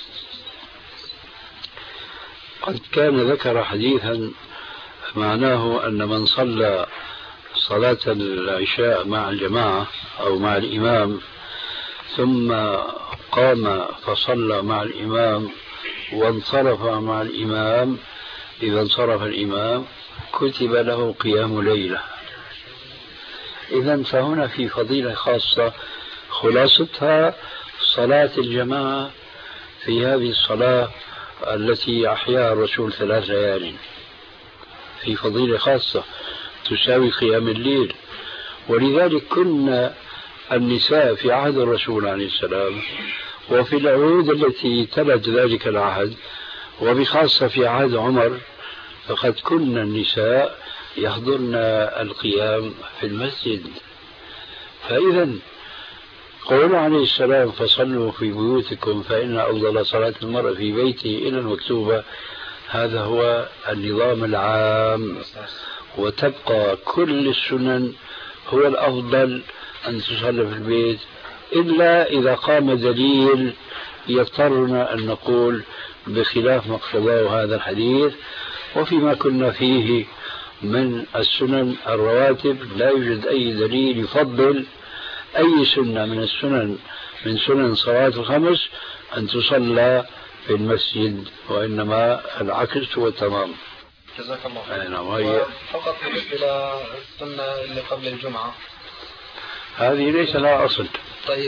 قد كان ذكر حديثا معناه أن من صلى صلاة العشاء مع الجماعة أو مع الإمام ثم قام فصلى مع الإمام وانصرف مع الإمام، إذا انصرف الإمام كتب له قيام ليلة. إذن فهنا في فضيلة خاصة خلاصتها صلاة الجماعة في هذه الصلاة التي أحياها الرسول 3 ليال، في فضيلة خاصة تساوي قيام الليل. ولذلك كنا النساء في عهد الرسول عليه السلام وفي العهود التي تلت ذلك العهد وبخاصة في عهد عمر فقد كنا النساء يحضرن القيام في المسجد. فإذا قوله عليه السلام فصلوا في بيوتكم فإن أفضل صلاة المرء في بيته إلى المكتوبة، هذا هو النظام العام، وتبقى كل السنن هو الأفضل أن تصلى في البيت، إلا إذا قام دليل يضطرنا أن نقول بخلاف ما اقتضاه هذا الحديث. وفيما كنا فيه من السنن الرواتب لا يوجد أي دليل يفضل أي سنة من السنن من سنن صلاة الخمس أن تصلى في المسجد، وإنما العكس هو تمام. جزاك الله خير. فقط بالنسبة للسنة اللي قبل الجمعة هذه ليس لها أصل. طيب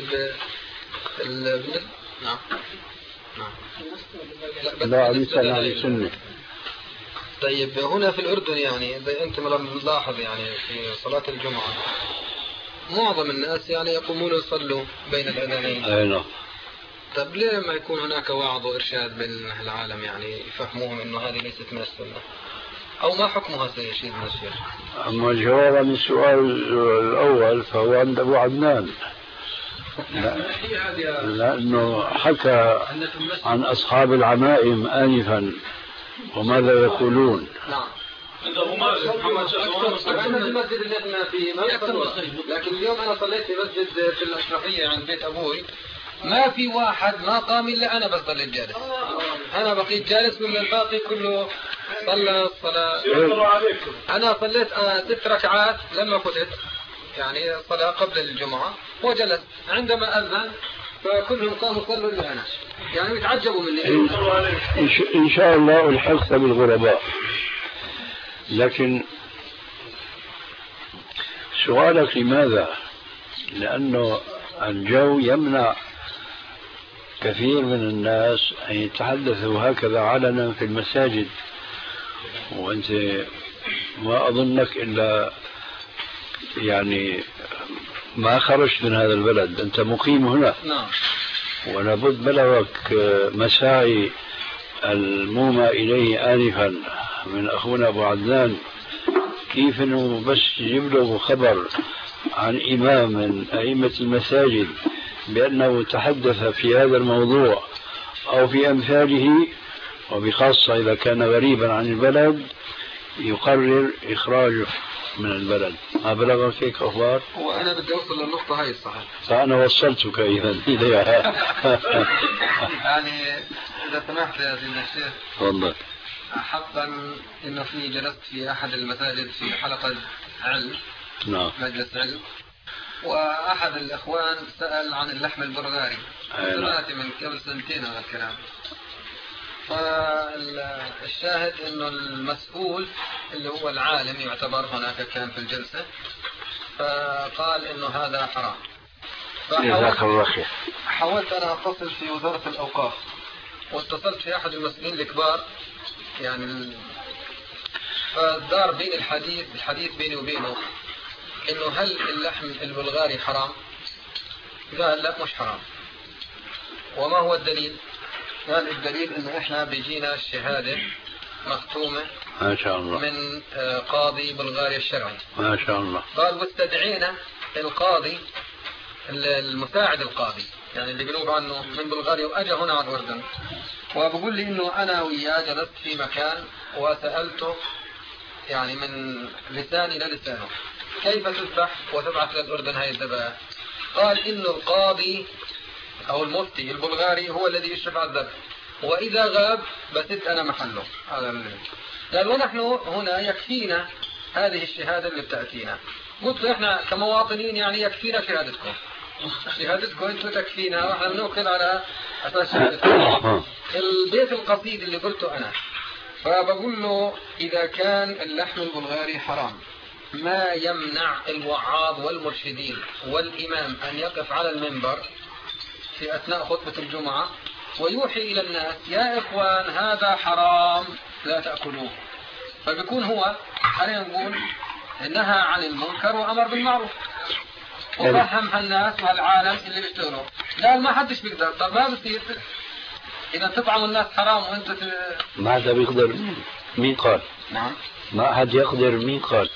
نعم لا ليس لها سنة. طيب هنا في الأردن يعني زي أنتم لما نلاحظ يعني في صلاة الجمعة معظم الناس يعني يقومون يصلوا بين الأذانين. أيوة. طيب ليه ما يكون هناك وعظ وإرشاد بين العالم يعني يفهموهم إنه هذه ليست من السنة، أو ما حكمها سيشيد من الشيخ؟ أما الجواب عن السؤال الأول فهو عند أبو عدنان، لأنه حكى عن أصحاب العمائم آنفا وماذا يقولون. نعم. أنا المسجد اللي احنا فيه ما يصلون، لكن اليوم أنا صليت في مسجد في الأشرفية عند بيت أبوي ما في واحد ما قام إلا أنا بس ضليت جالس، أنا بقيت جالس من الباقي كله صلى الصلاة. أنا صليت 6 ركعات لما فتت يعني صلاة قبل الجمعة وجلس، عندما أذن فكلهم قاموا صلوا إلا أنا، يعني يتعجبوا مني. إن شاء الله الحث بالغرباء. لكن سؤالك لماذا؟ لأنه الجو يمنع كثير من الناس أن يتحدثوا هكذا علنا في المساجد، وأنت ما أظنك إلا يعني ما خرجت من هذا البلد، أنت مقيم هنا. نعم. ولابد بلغك مساعي المومى إليه آنفا من أخونا أبو عدنان، كيف أنه بس يجيب له خبر عن إمام من أئمة المساجد بأنه تحدث في هذا الموضوع أو في أمثاله، وبخاصة إذا كان غريبا عن البلد، يقرر إخراجه من البلد. ما بلغك هيك أخبار؟ وأنا بدي أوصل للنقطة هاي الصحيح. فأنا وصلتك إذا إليها. يعني إذا سمحت يا سيدنا الشيخ. تفضل. حقا إنه جلست في أحد المساجد في حلقة علم. نعم. مجلس علم. وأحد الإخوان سأل عن اللحم البلغاري. سمعت من قبل سنتين هذا الكلام. فالشاهد إنه المسؤول اللي هو العالم يعتبر هناك كان في الجلسة، فقال إنه هذا حرام. حاولت أنا أتصل في وزارة الأوقاف، واتصلت في أحد المسؤولين الكبار يعني، فدار بين الحديث بيني وبينه إنه هل اللحم البلغاري حرام؟ قال لا مش حرام. وما هو الدليل؟ قال الدليل إنه إحنا بيجينا الشهادة مختومة ما شاء الله من قاضي بلغاريا الشرعي. ما شاء الله. قال واستدعينا القاضي المساعد القاضي يعني اللي بنوب عنه من بلغاريا وأجى هنا على الأردن، وبقول لي إنه أنا وياه جلست في مكان وسألته يعني من لساني للسانه كيف تذبح وتبعث للأردن هاي الذبائح؟ قال إنه القاضي أو المفتي البلغاري هو الذي يشرف على الذبح، وإذا غاب بسد أنا محله. قال ونحن هنا يكفينا هذه الشهادة اللي بتأتينا. قلت إحنا كمواطنين يعني يكفينا شهادتكم أنتم تكفينا، وإحنا بنوكل على أساس شهادتكم. البيت القصيد اللي قلته أنا، فبقول له إذا كان اللحم البلغاري حرام ما يمنع الوعاظ والمرشدين والإمام أن يقف على المنبر في أثناء خطبة الجمعة ويوحي إلى الناس يا إخوان هذا حرام لا تأكلوه، فبيكون هو خلينا نقول نهى عن المنكر وأمر بالمعروف وفهم هالناس وهالعالم اللي بيشتغلوا. قال ما حدش بيقدر. طب ما بصير إذا تطعم الناس حرام وأنت ما حدا بيقدر. مين قال؟ نعم ما حد يقدر. مين قال؟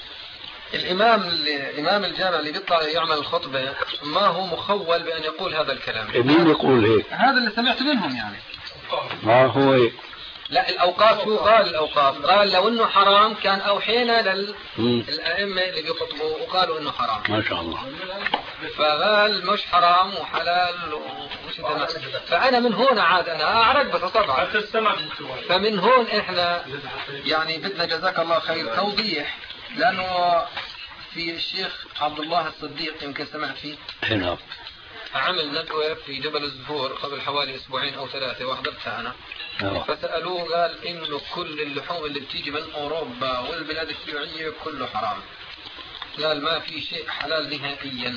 الإمام الجامع اللي بيطلع يعمل الخطبة ما هو مخول بأن يقول هذا الكلام. مين يقول هيك؟ هذا اللي سمعت منهم يعني. ما هو هيك. لا الأوقاف شو قال؟ الأوقاف قال لو إنه حرام كان أوحينا للأئمة اللي بيخطبوا وقالوا إنه حرام. ما شاء الله. فقال مش حرام وحلال ومش تمام. فأنا من هون عاد أنا أعرق بس طبعا. فمن هون إحنا يعني بدنا جزاك الله خير توضيح، لأنه في الشيخ عبد الله الصديق يمكن سمعت فيه. هنا عمل ندوة في جبل الزهور قبل حوالي 2 أو 3 وحضرتها أنا. فسألوه قال إنه كل اللحوم اللي بتيجي من أوروبا والبلاد الشيوعية كله حرام. قال ما في شيء حلال نهائيا.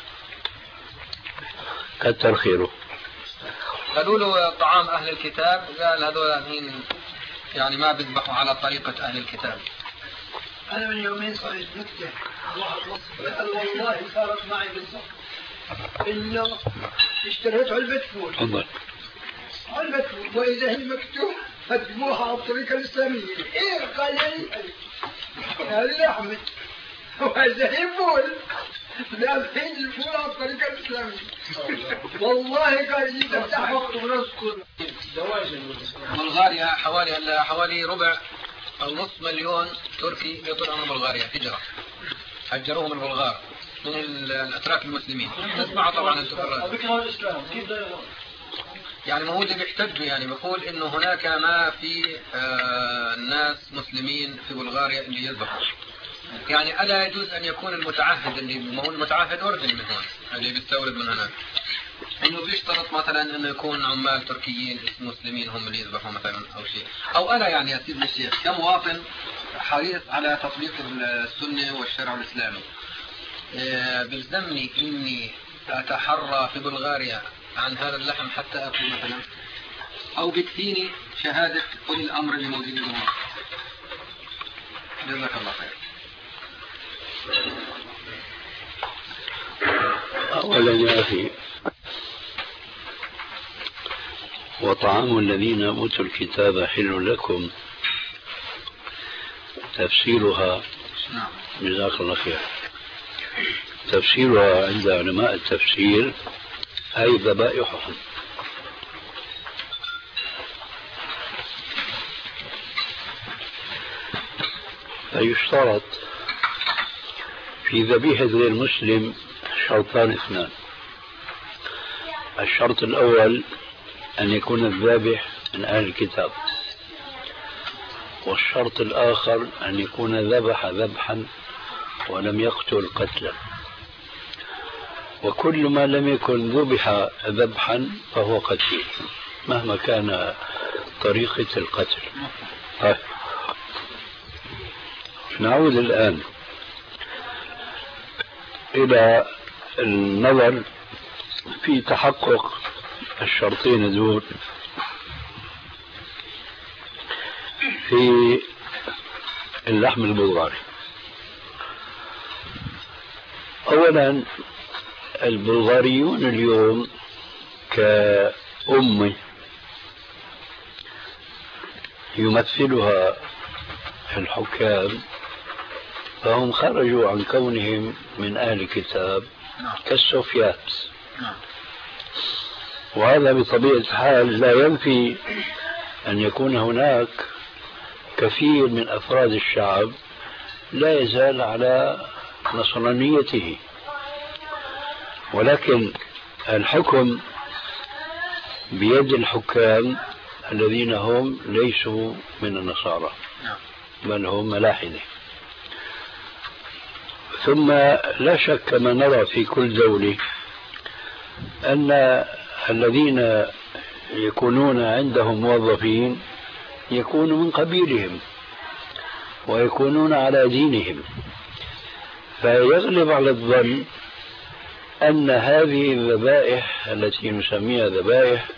كتر خيره. قالوا له طعام أهل الكتاب، قال هذول يعني ما بيذبحوا على طريقة أهل الكتاب. أنا من يومين صحيح نكتة واحد وصف قال والله صارت معي بالضبط إنه اشتريت علبة فول. علبة فول وإذا هي مكتوب فاتبوها على الطريقة الإسلامية. إيه قال لي هذه لحمة وإذا هي فول لابسين الفول على الطريقة الإسلامية. والله قال لي تفتح وقت ورزقكم. بلغاريا حوالي ربع أو نصف مليون تركي يطلع من بلغاريا هجرة، هجروهم البلغار من الأتراك المسلمين. تسمعوا طبعا أنتم يعني ما هو اللي بيحتجوا يعني بقول إنه هناك ما في ناس مسلمين في بلغاريا اللي يذبحوا. يعني ألا يجوز أن يكون المتعهد اللي ما هو المتعهد أردني من هون اللي بيستورد من هناك إنه بيشترط مثلا إنه يكون عمال تركيين مسلمين هم اللي يذبحوا مثلا أو شيء. أو أنا يعني يا سيدنا الشيخ كمواطن حريص على تطبيق السنة والشرع الإسلامي بيلزمني إني أتحرى في بلغاريا عن هذا اللحم حتى أكل مثلا، أو بكفيني شهادة أولي الأمر اللي موجودين هنا. جزاك الله خير. أولا يا أخي وطعام الذين أوتوا الكتاب حل لكم تفسيرها. جزاك الله خير. تفسيرها عند علماء التفسير أي ذبائحهم. فيشترط في ذبيحة غير مسلم شرطان اثنان. الشرط الأول أن يكون الذابح من أهل الكتاب، والشرط الآخر أن يكون ذبح ذبحا ولم يقتل قتلا، وكل ما لم يكن ذبح ذبحا فهو قتيل مهما كان طريقة القتل. طيب نعود الآن إلى النظر في تحقق الشرطين دول في اللحم البلغاري. أولا البلغاريون اليوم كأمة يمثلها الحكام، فهم خرجوا عن كونهم من أهل الكتاب كالسوفيات، وهذا بطبيعة الحال لا ينفي أن يكون هناك كثير من أفراد الشعب لا يزال على نصرانيته، ولكن الحكم بيد الحكام الذين هم ليسوا من النصارى بل هم ملاحدة. ثم لا شك كما نرى في كل دولة أن الذين يكونون عندهم موظفين يكونوا من قبيلهم ويكونون على دينهم، فيغلب على الظن أن هذه الذبائح التي نسميها ذبائح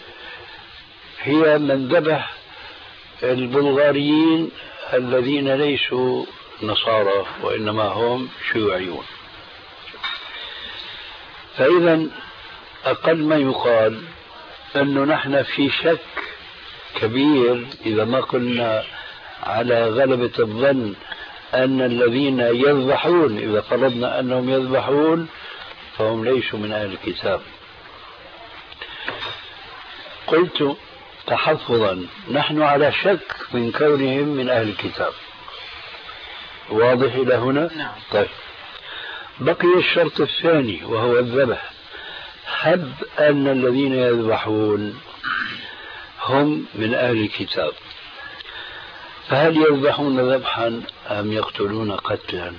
هي من ذبح البلغاريين الذين ليسوا نصارى وإنما هم شيوعيون. فإذا أقل ما يقال أنه نحن في شك كبير إذا ما قلنا على غلبة الظن أن الذين يذبحون، إذا فرضنا أنهم يذبحون، فهم ليسوا من أهل الكتاب. قلت تحفظا نحن على شك من كونهم من أهل الكتاب. واضح إلى هنا؟ نعم. طيب بقي الشرط الثاني وهو الذبح. هب أن الذين يذبحون هم من أهل الكتاب، فهل يذبحون ذبحا أم يقتلون قتلا؟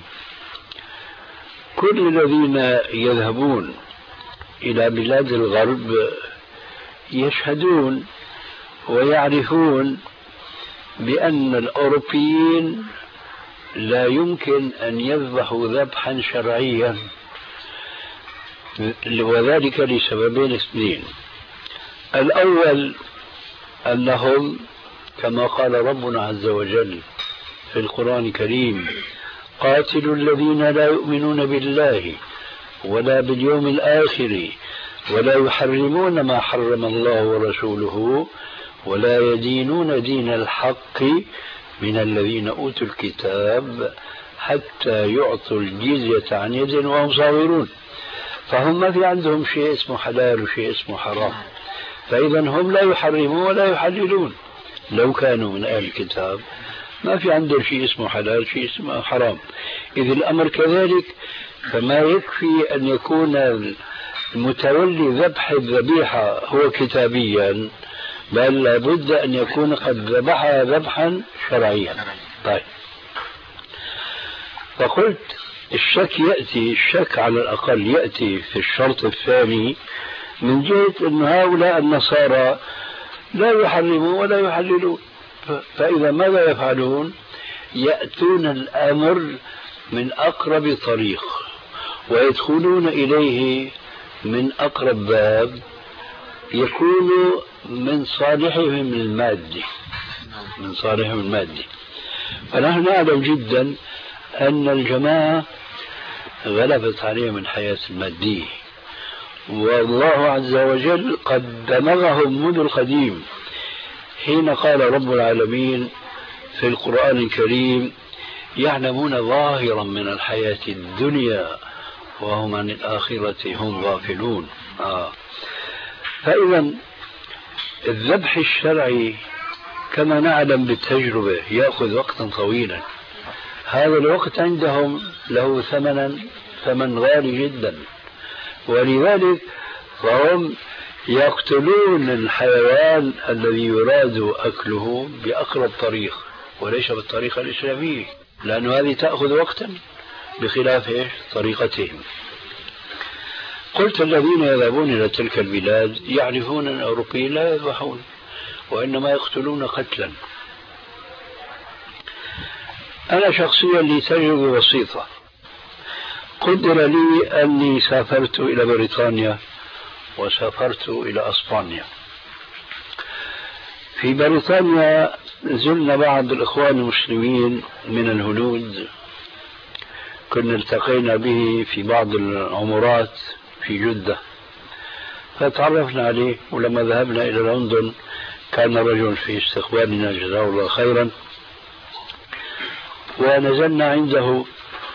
كل الذين يذهبون إلى بلاد الغرب يشهدون ويعرفون بأن الأوروبيين لا يمكن أن يذبحوا ذبحا شرعيا، وذلك لسببين اثنين. الأول أنهم كما قال ربنا عز وجل في القرآن الكريم: قاتلوا الذين لا يؤمنون بالله ولا باليوم الآخر ولا يحرمون ما حرم الله ورسوله ولا يدينون دين الحق من الذين أوتوا الكتاب حتى يعطوا الجزية عن يد وهم صاغرون. فهم ما في عندهم شيء اسمه حلال وشيء اسمه حرام، فإذا هم لا يحرمون ولا يحللون. لو كانوا من أهل الكتاب ما في عندهم شيء اسمه حلال شيء اسمه حرام. إذ الأمر كذلك فما يكفي أن يكون المتولي ذبح الذبيحة هو كتابيا، بل لابد أن يكون قد ذبحها ذبحا شرعيا. طيب فقلت الشك على الأقل يأتي في الشرط الثاني من جهة أن هؤلاء النصارى لا يحرمون ولا يحللون، فإذا ماذا يفعلون؟ يأتون الأمر من أقرب طريق ويدخلون إليه من أقرب باب يكون من صالحهم المادي، فنحن نعلم جدا أن الجماعة غلبت عليهم الحياة المادية، والله عز وجل قد دمغهم منذ القديم حين قال رب العالمين في القرآن الكريم: يعلمون ظاهرا من الحياة الدنيا وهم عن الآخرة هم غافلون. فإذا الذبح الشرعي كما نعلم بالتجربة يأخذ وقتا طويلا، هذا الوقت عندهم له ثمن غالي جدا، ولذلك فهم يقتلون الحيوان الذي يراد أكله بأقرب طريق وليس بالطريقة الإسلامية، لأن هذه تأخذ وقتا بخلاف طريقتهم. قلت الذين يذهبون إلى تلك البلاد يعرفون أن الأوروبيين لا يذبحون وإنما يقتلون قتلا. أنا شخصيا لي تجربة بسيطة. قدر لي أني سافرت إلى بريطانيا وسافرت إلى أسبانيا. في بريطانيا زلنا بعض الإخوان المسلمين من الهنود، كنا التقينا به في بعض العمرات في جدة فتعرفنا عليه، ولما ذهبنا إلى لندن كان رجل في استقبالنا جزاه الله خيرا، ونزلنا عنده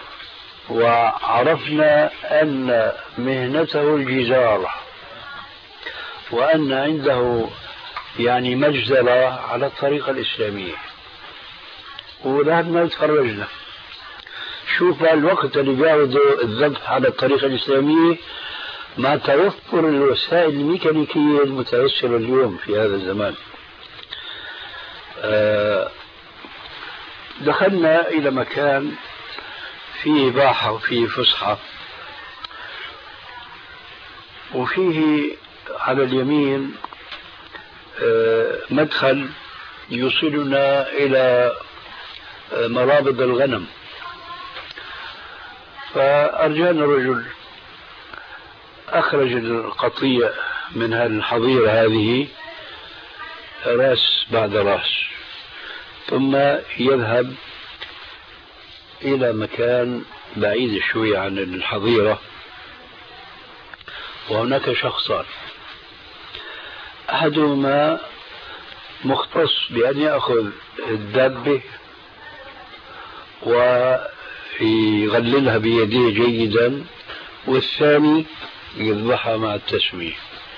وعرفنا أن مهنته الجزار وأن عنده يعني مجزرة على الطريقة الإسلامية، وذهبنا تفرجنا. شوف الوقت اللي بياخذوا الذبح على الطريقة الإسلامية مع توفر الوسائل الميكانيكية المتيسرة اليوم في هذا الزمان. دخلنا إلى مكان فيه إباحة وفيه فسحة، وفيه على اليمين مدخل يوصلنا إلى مرابض الغنم. فأرجانا الرجل أخرج القطيع من الحظيرة هذه راس بعد راس، ثم يذهب إلى مكان بعيد شوي عن الحظيرة، وهناك شخصان، أحدهما مختص بأن يأخذ الدابة ويغللها بيديه جيدا، والثاني يذبحها مع التسمية،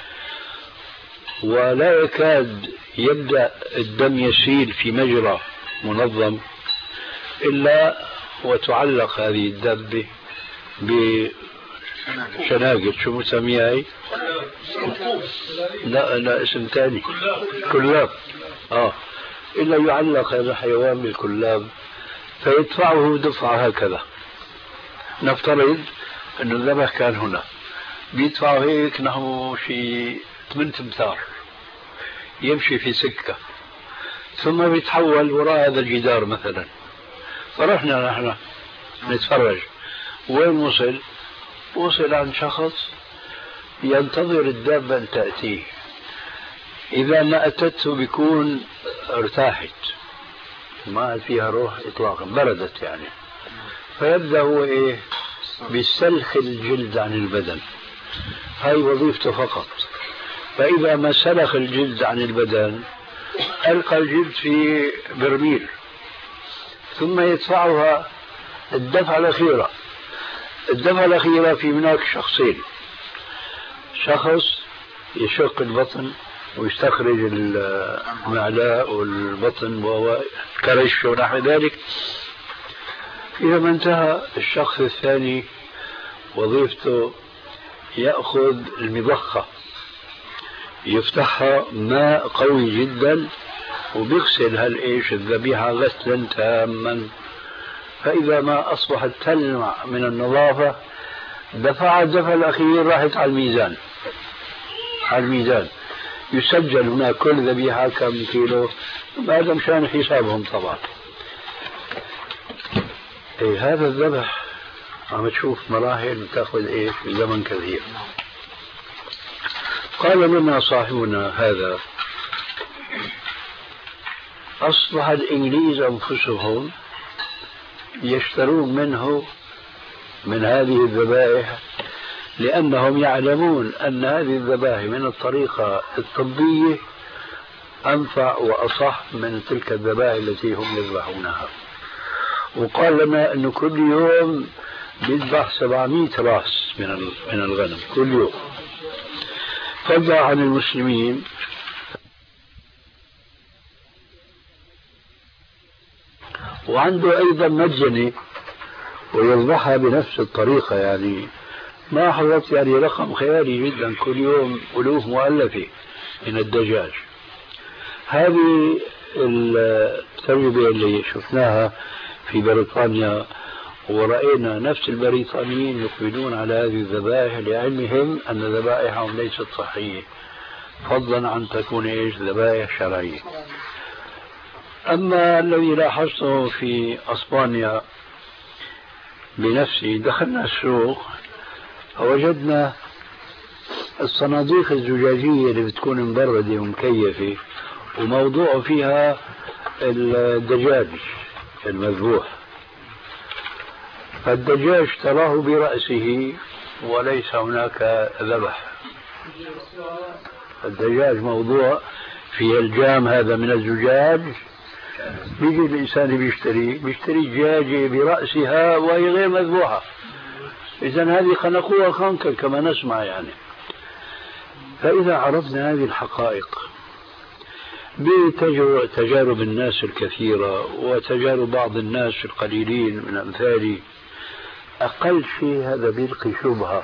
ولا يكاد يبدأ الدم يسيل في مجرى منظم إلا وتعلق هذه الدابة بشناقل، شو مسميها؟ لا اسم ثاني، كلاب. إلا يعلق هذا الحيوان بالكلاب فيدفعه دفعة هكذا. نفترض أن الذبح كان هنا، بيدفعه هيك نحو شيء 8 أمتار، يمشي في سكة، ثم بيتحول وراء هذا الجدار مثلا. فرحنا نحن نتفرج، وين وصل؟ وصل عن شخص ينتظر الدابة أن تأتيه، إذا ما أتته بيكون ارتاحت، ما فيها روح إطلاقا، بردت يعني. فيبدأ هو بسلخ الجلد عن البدن، هاي وظيفته فقط. فإذا ما سلخ الجلد عن البدن ألقى الجلد في برميل، ثم يدفعها الدفعة الأخيرة. الدفعة الأخيرة في هناك شخصين، شخص يشق البطن ويستخرج المعلاء والبطن والكرش ونحو ذلك. إذا ما انتهى الشخص الثاني وظيفته يأخذ المضخة، يفتحها ماء قوي جدا وبيغسل الذبيحة غسلا تاما، فإذا ما أصبحت تلمع من النظافة دفع الدفع الأخير، راحت على الميزان يسجل هناك كل ذبيحة كم كيلو، هذا مشان حسابهم طبعا. هذا الذبح عم تشوف مراحل تأخذ في زمن كثير. قال لنا صاحبنا هذا أصبح الإنجليز أنفسهم يشترون منه من هذه الذبائح، لأنهم يعلمون أن هذه الذبائح من الطريقة الطبية أنفع وأصح من تلك الذبائح التي هم يذبحونها. وقال لنا أنه كل يوم يذبح 700 رأس من الغنم كل يوم. فضل عن المسلمين وعنده أيضا مجني ويذبحها بنفس الطريقة. يعني ما حضرت يعني رقم خيالي جدا، كل يوم ألوف مؤلفة من الدجاج. هذه التجربة اللي شفناها في بريطانيا، ورأينا نفس البريطانيين يقبلون على هذه الذبائح لعلمهم أن ذبائحهم ليست صحية، فضلا عن تكون ذبائح شرعية. أما الذي لاحظته في أسبانيا بنفسي، دخلنا السوق فوجدنا الصناديق الزجاجية اللي بتكون مبردة ومكيفة وموضوع فيها الدجاج المذبوح، فالدجاج تراه برأسه وليس هناك ذبح. الدجاج موضوع في الجام هذا من الزجاج، بيجي الإنسان بيشتري دجاجة برأسها وهي غير مذبوحة. إذن هذه خنقوها خنقا كما نسمع يعني. فإذا عرفنا هذه الحقائق بتجارب الناس الكثيرة وتجارب بعض الناس القليلين من أمثالي، أقل شيء هذا بيلقي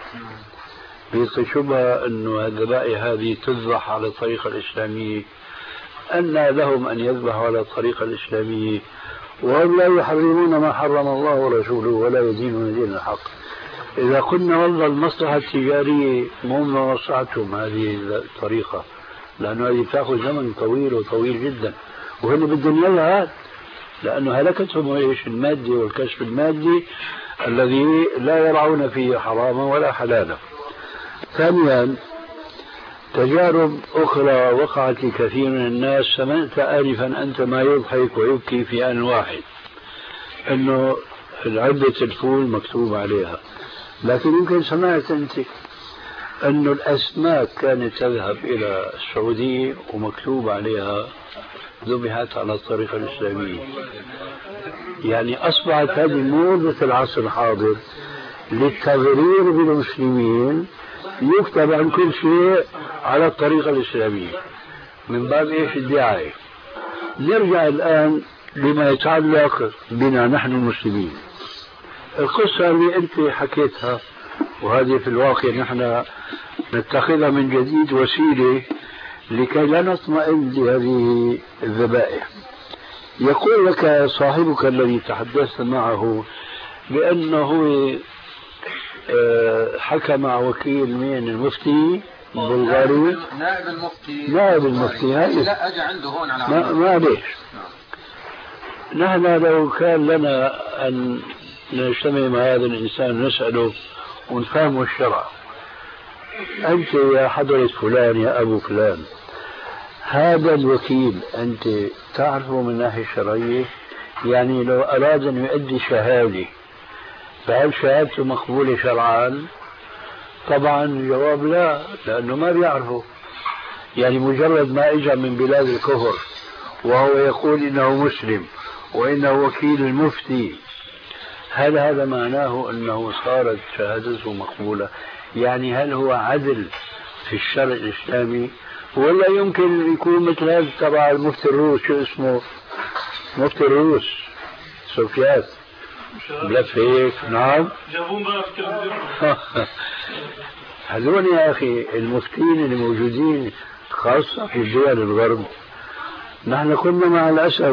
شبهة أنه الذبائح هذه تذبح على الطريقة الإسلامية، أن لهم أن يذبحوا على الطريقة الإسلامية وهم لا يحرمون ما حرم الله ورسوله ولا يدينون دين الحق. إذا قلنا والله المصلحة التجارية مو من مصلحتهم هذه الطريقة، لأنه هذه تأخذ زمن طويل جدا، وهن بدهم إياها، لأنه هلكتهم المادي والكسب المادي الذي لا يرعون فيه حراما ولا حلالا. ثانيا، تجارب أخرى وقعت لكثير من الناس، سمعت آنفا أنت ما يضحك ويبكي في آن واحد، أنه علبة الفول مكتوب عليها، لكن يمكن سمعت أنت أن الأسماك كانت تذهب إلى السعودية ومكتوب عليها ذبحت على الطريقة الإسلامية. يعني أصبحت هذه موضة العصر الحاضر للتغرير بالمسلمين، يكتب عن كل شيء على الطريقة الإسلامية من باب الدعاية. نرجع الآن لما يتعلق بنا نحن المسلمين. القصة اللي أنت حكيتها، وهذه في الواقع نحن نتخذها من جديد وسيلة لكي لا نطمئن لهذه الذبائح. يقول لك صاحبك الذي تحدثت معه بأنه حكى مع وكيل من المفتي البلغاري، نائب المفتي هذه لا أجي عنده هون على ما ليش. نحن لو كان لنا أن نجتمع مع هذا الإنسان نسأله ونفهمه الشرع، أنت يا حضرة فلان يا أبو فلان، هذا الوكيل أنت تعرفه من الناحية الشرعية؟ يعني لو أراد أن يؤدي شهادة فهل شهادته مقبولة شرعا؟ طبعا الجواب لا، لأنه ما بيعرفه. يعني مجرد ما إجا من بلاد الكفر وهو يقول إنه مسلم وإنه وكيل المفتي، هل هذا معناه أنه صارت شهادته مقبولة؟ يعني هل هو عدل في الشرع الإسلامي؟ ولا يمكن يكون مثل هذا تبع المفتي الروس، شو اسمه مفتي الروس سوفيات بلف هيك؟ نعم هذول يا أخي المفتين اللي موجودين خاصة في دول الغرب. نحن كنا مع الأسف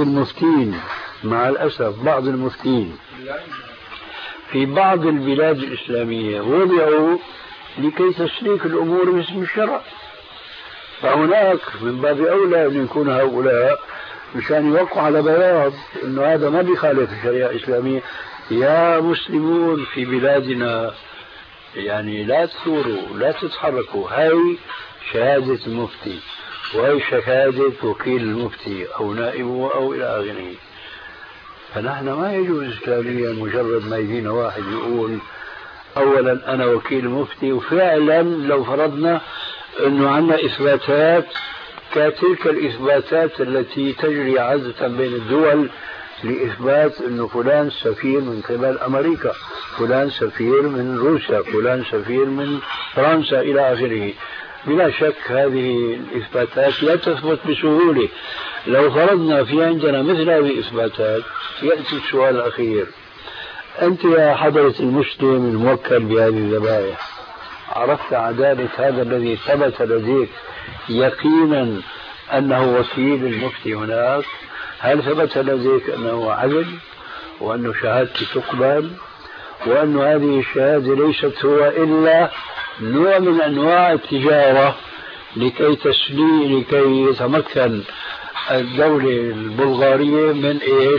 بعض المفتين في بعض البلاد الإسلامية وضعوا لكي تسليك الأمور باسم الشرع، فهناك من باب أولى أن يكون هؤلاء مشان يوقعوا على بياض أنه هذا ما بيخالف الشريعة الإسلامية. يا مسلمون في بلادنا يعني لا تثوروا لا تتحركوا، هاي شهادة المفتي وهي شهادة وكيل المفتي أو نائبه أو إلى آخره. فنحن ما يجوز إسلاميا مجرد ما يجينا واحد يقول أولا أنا وكيل مفتي، وفعلا لو فرضنا أنه عندنا إثباتات كتلك الإثباتات التي تجري عادة بين الدول لإثبات أنه فلان سفير من قبل أمريكا، فلان سفير من روسيا، فلان سفير من فرنسا إلى آخره. بلا شك هذه الإثباتات لا تثبت بسهولة. لو فرضنا في عندنا مثل هذه الإثباتات يأتي السؤال الأخير: أنت يا حضرة المسلم الموكل بهذه الذبائح، عرفت عدالة هذا الذي ثبت لديك يقينا أنه وكيل المفتي هناك؟ هل ثبت لديك أنه عدل وأن شهادتي تقبل وأن هذه الشهادة ليست هو إلا نوع من أنواع التجارة لكي يتمكن الدولة البلغارية من إيش؟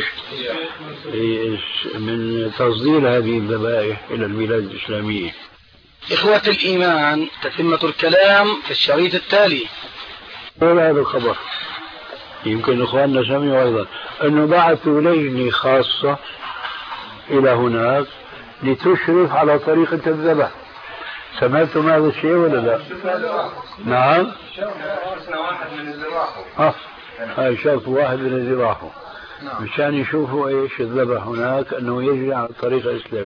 من تصدير هذه الذبائح إلى البلاد الإسلامية. إخوة الإيمان، تتمة الكلام في الشريط التالي. هذا الخبر يمكن إخواننا سمعوا أيضا أنه بعثوا لجنة خاصة إلى هناك لتشرف على طريقة الذبح. سمعتم هذا الشيء ولا لا؟ نعم. شافنا واحد من اللي راحوا. شافوا واحد من اللي راحوا مشان يشوفوا ايش الذبح هناك، انه يجري على الطريقة الإسلامية.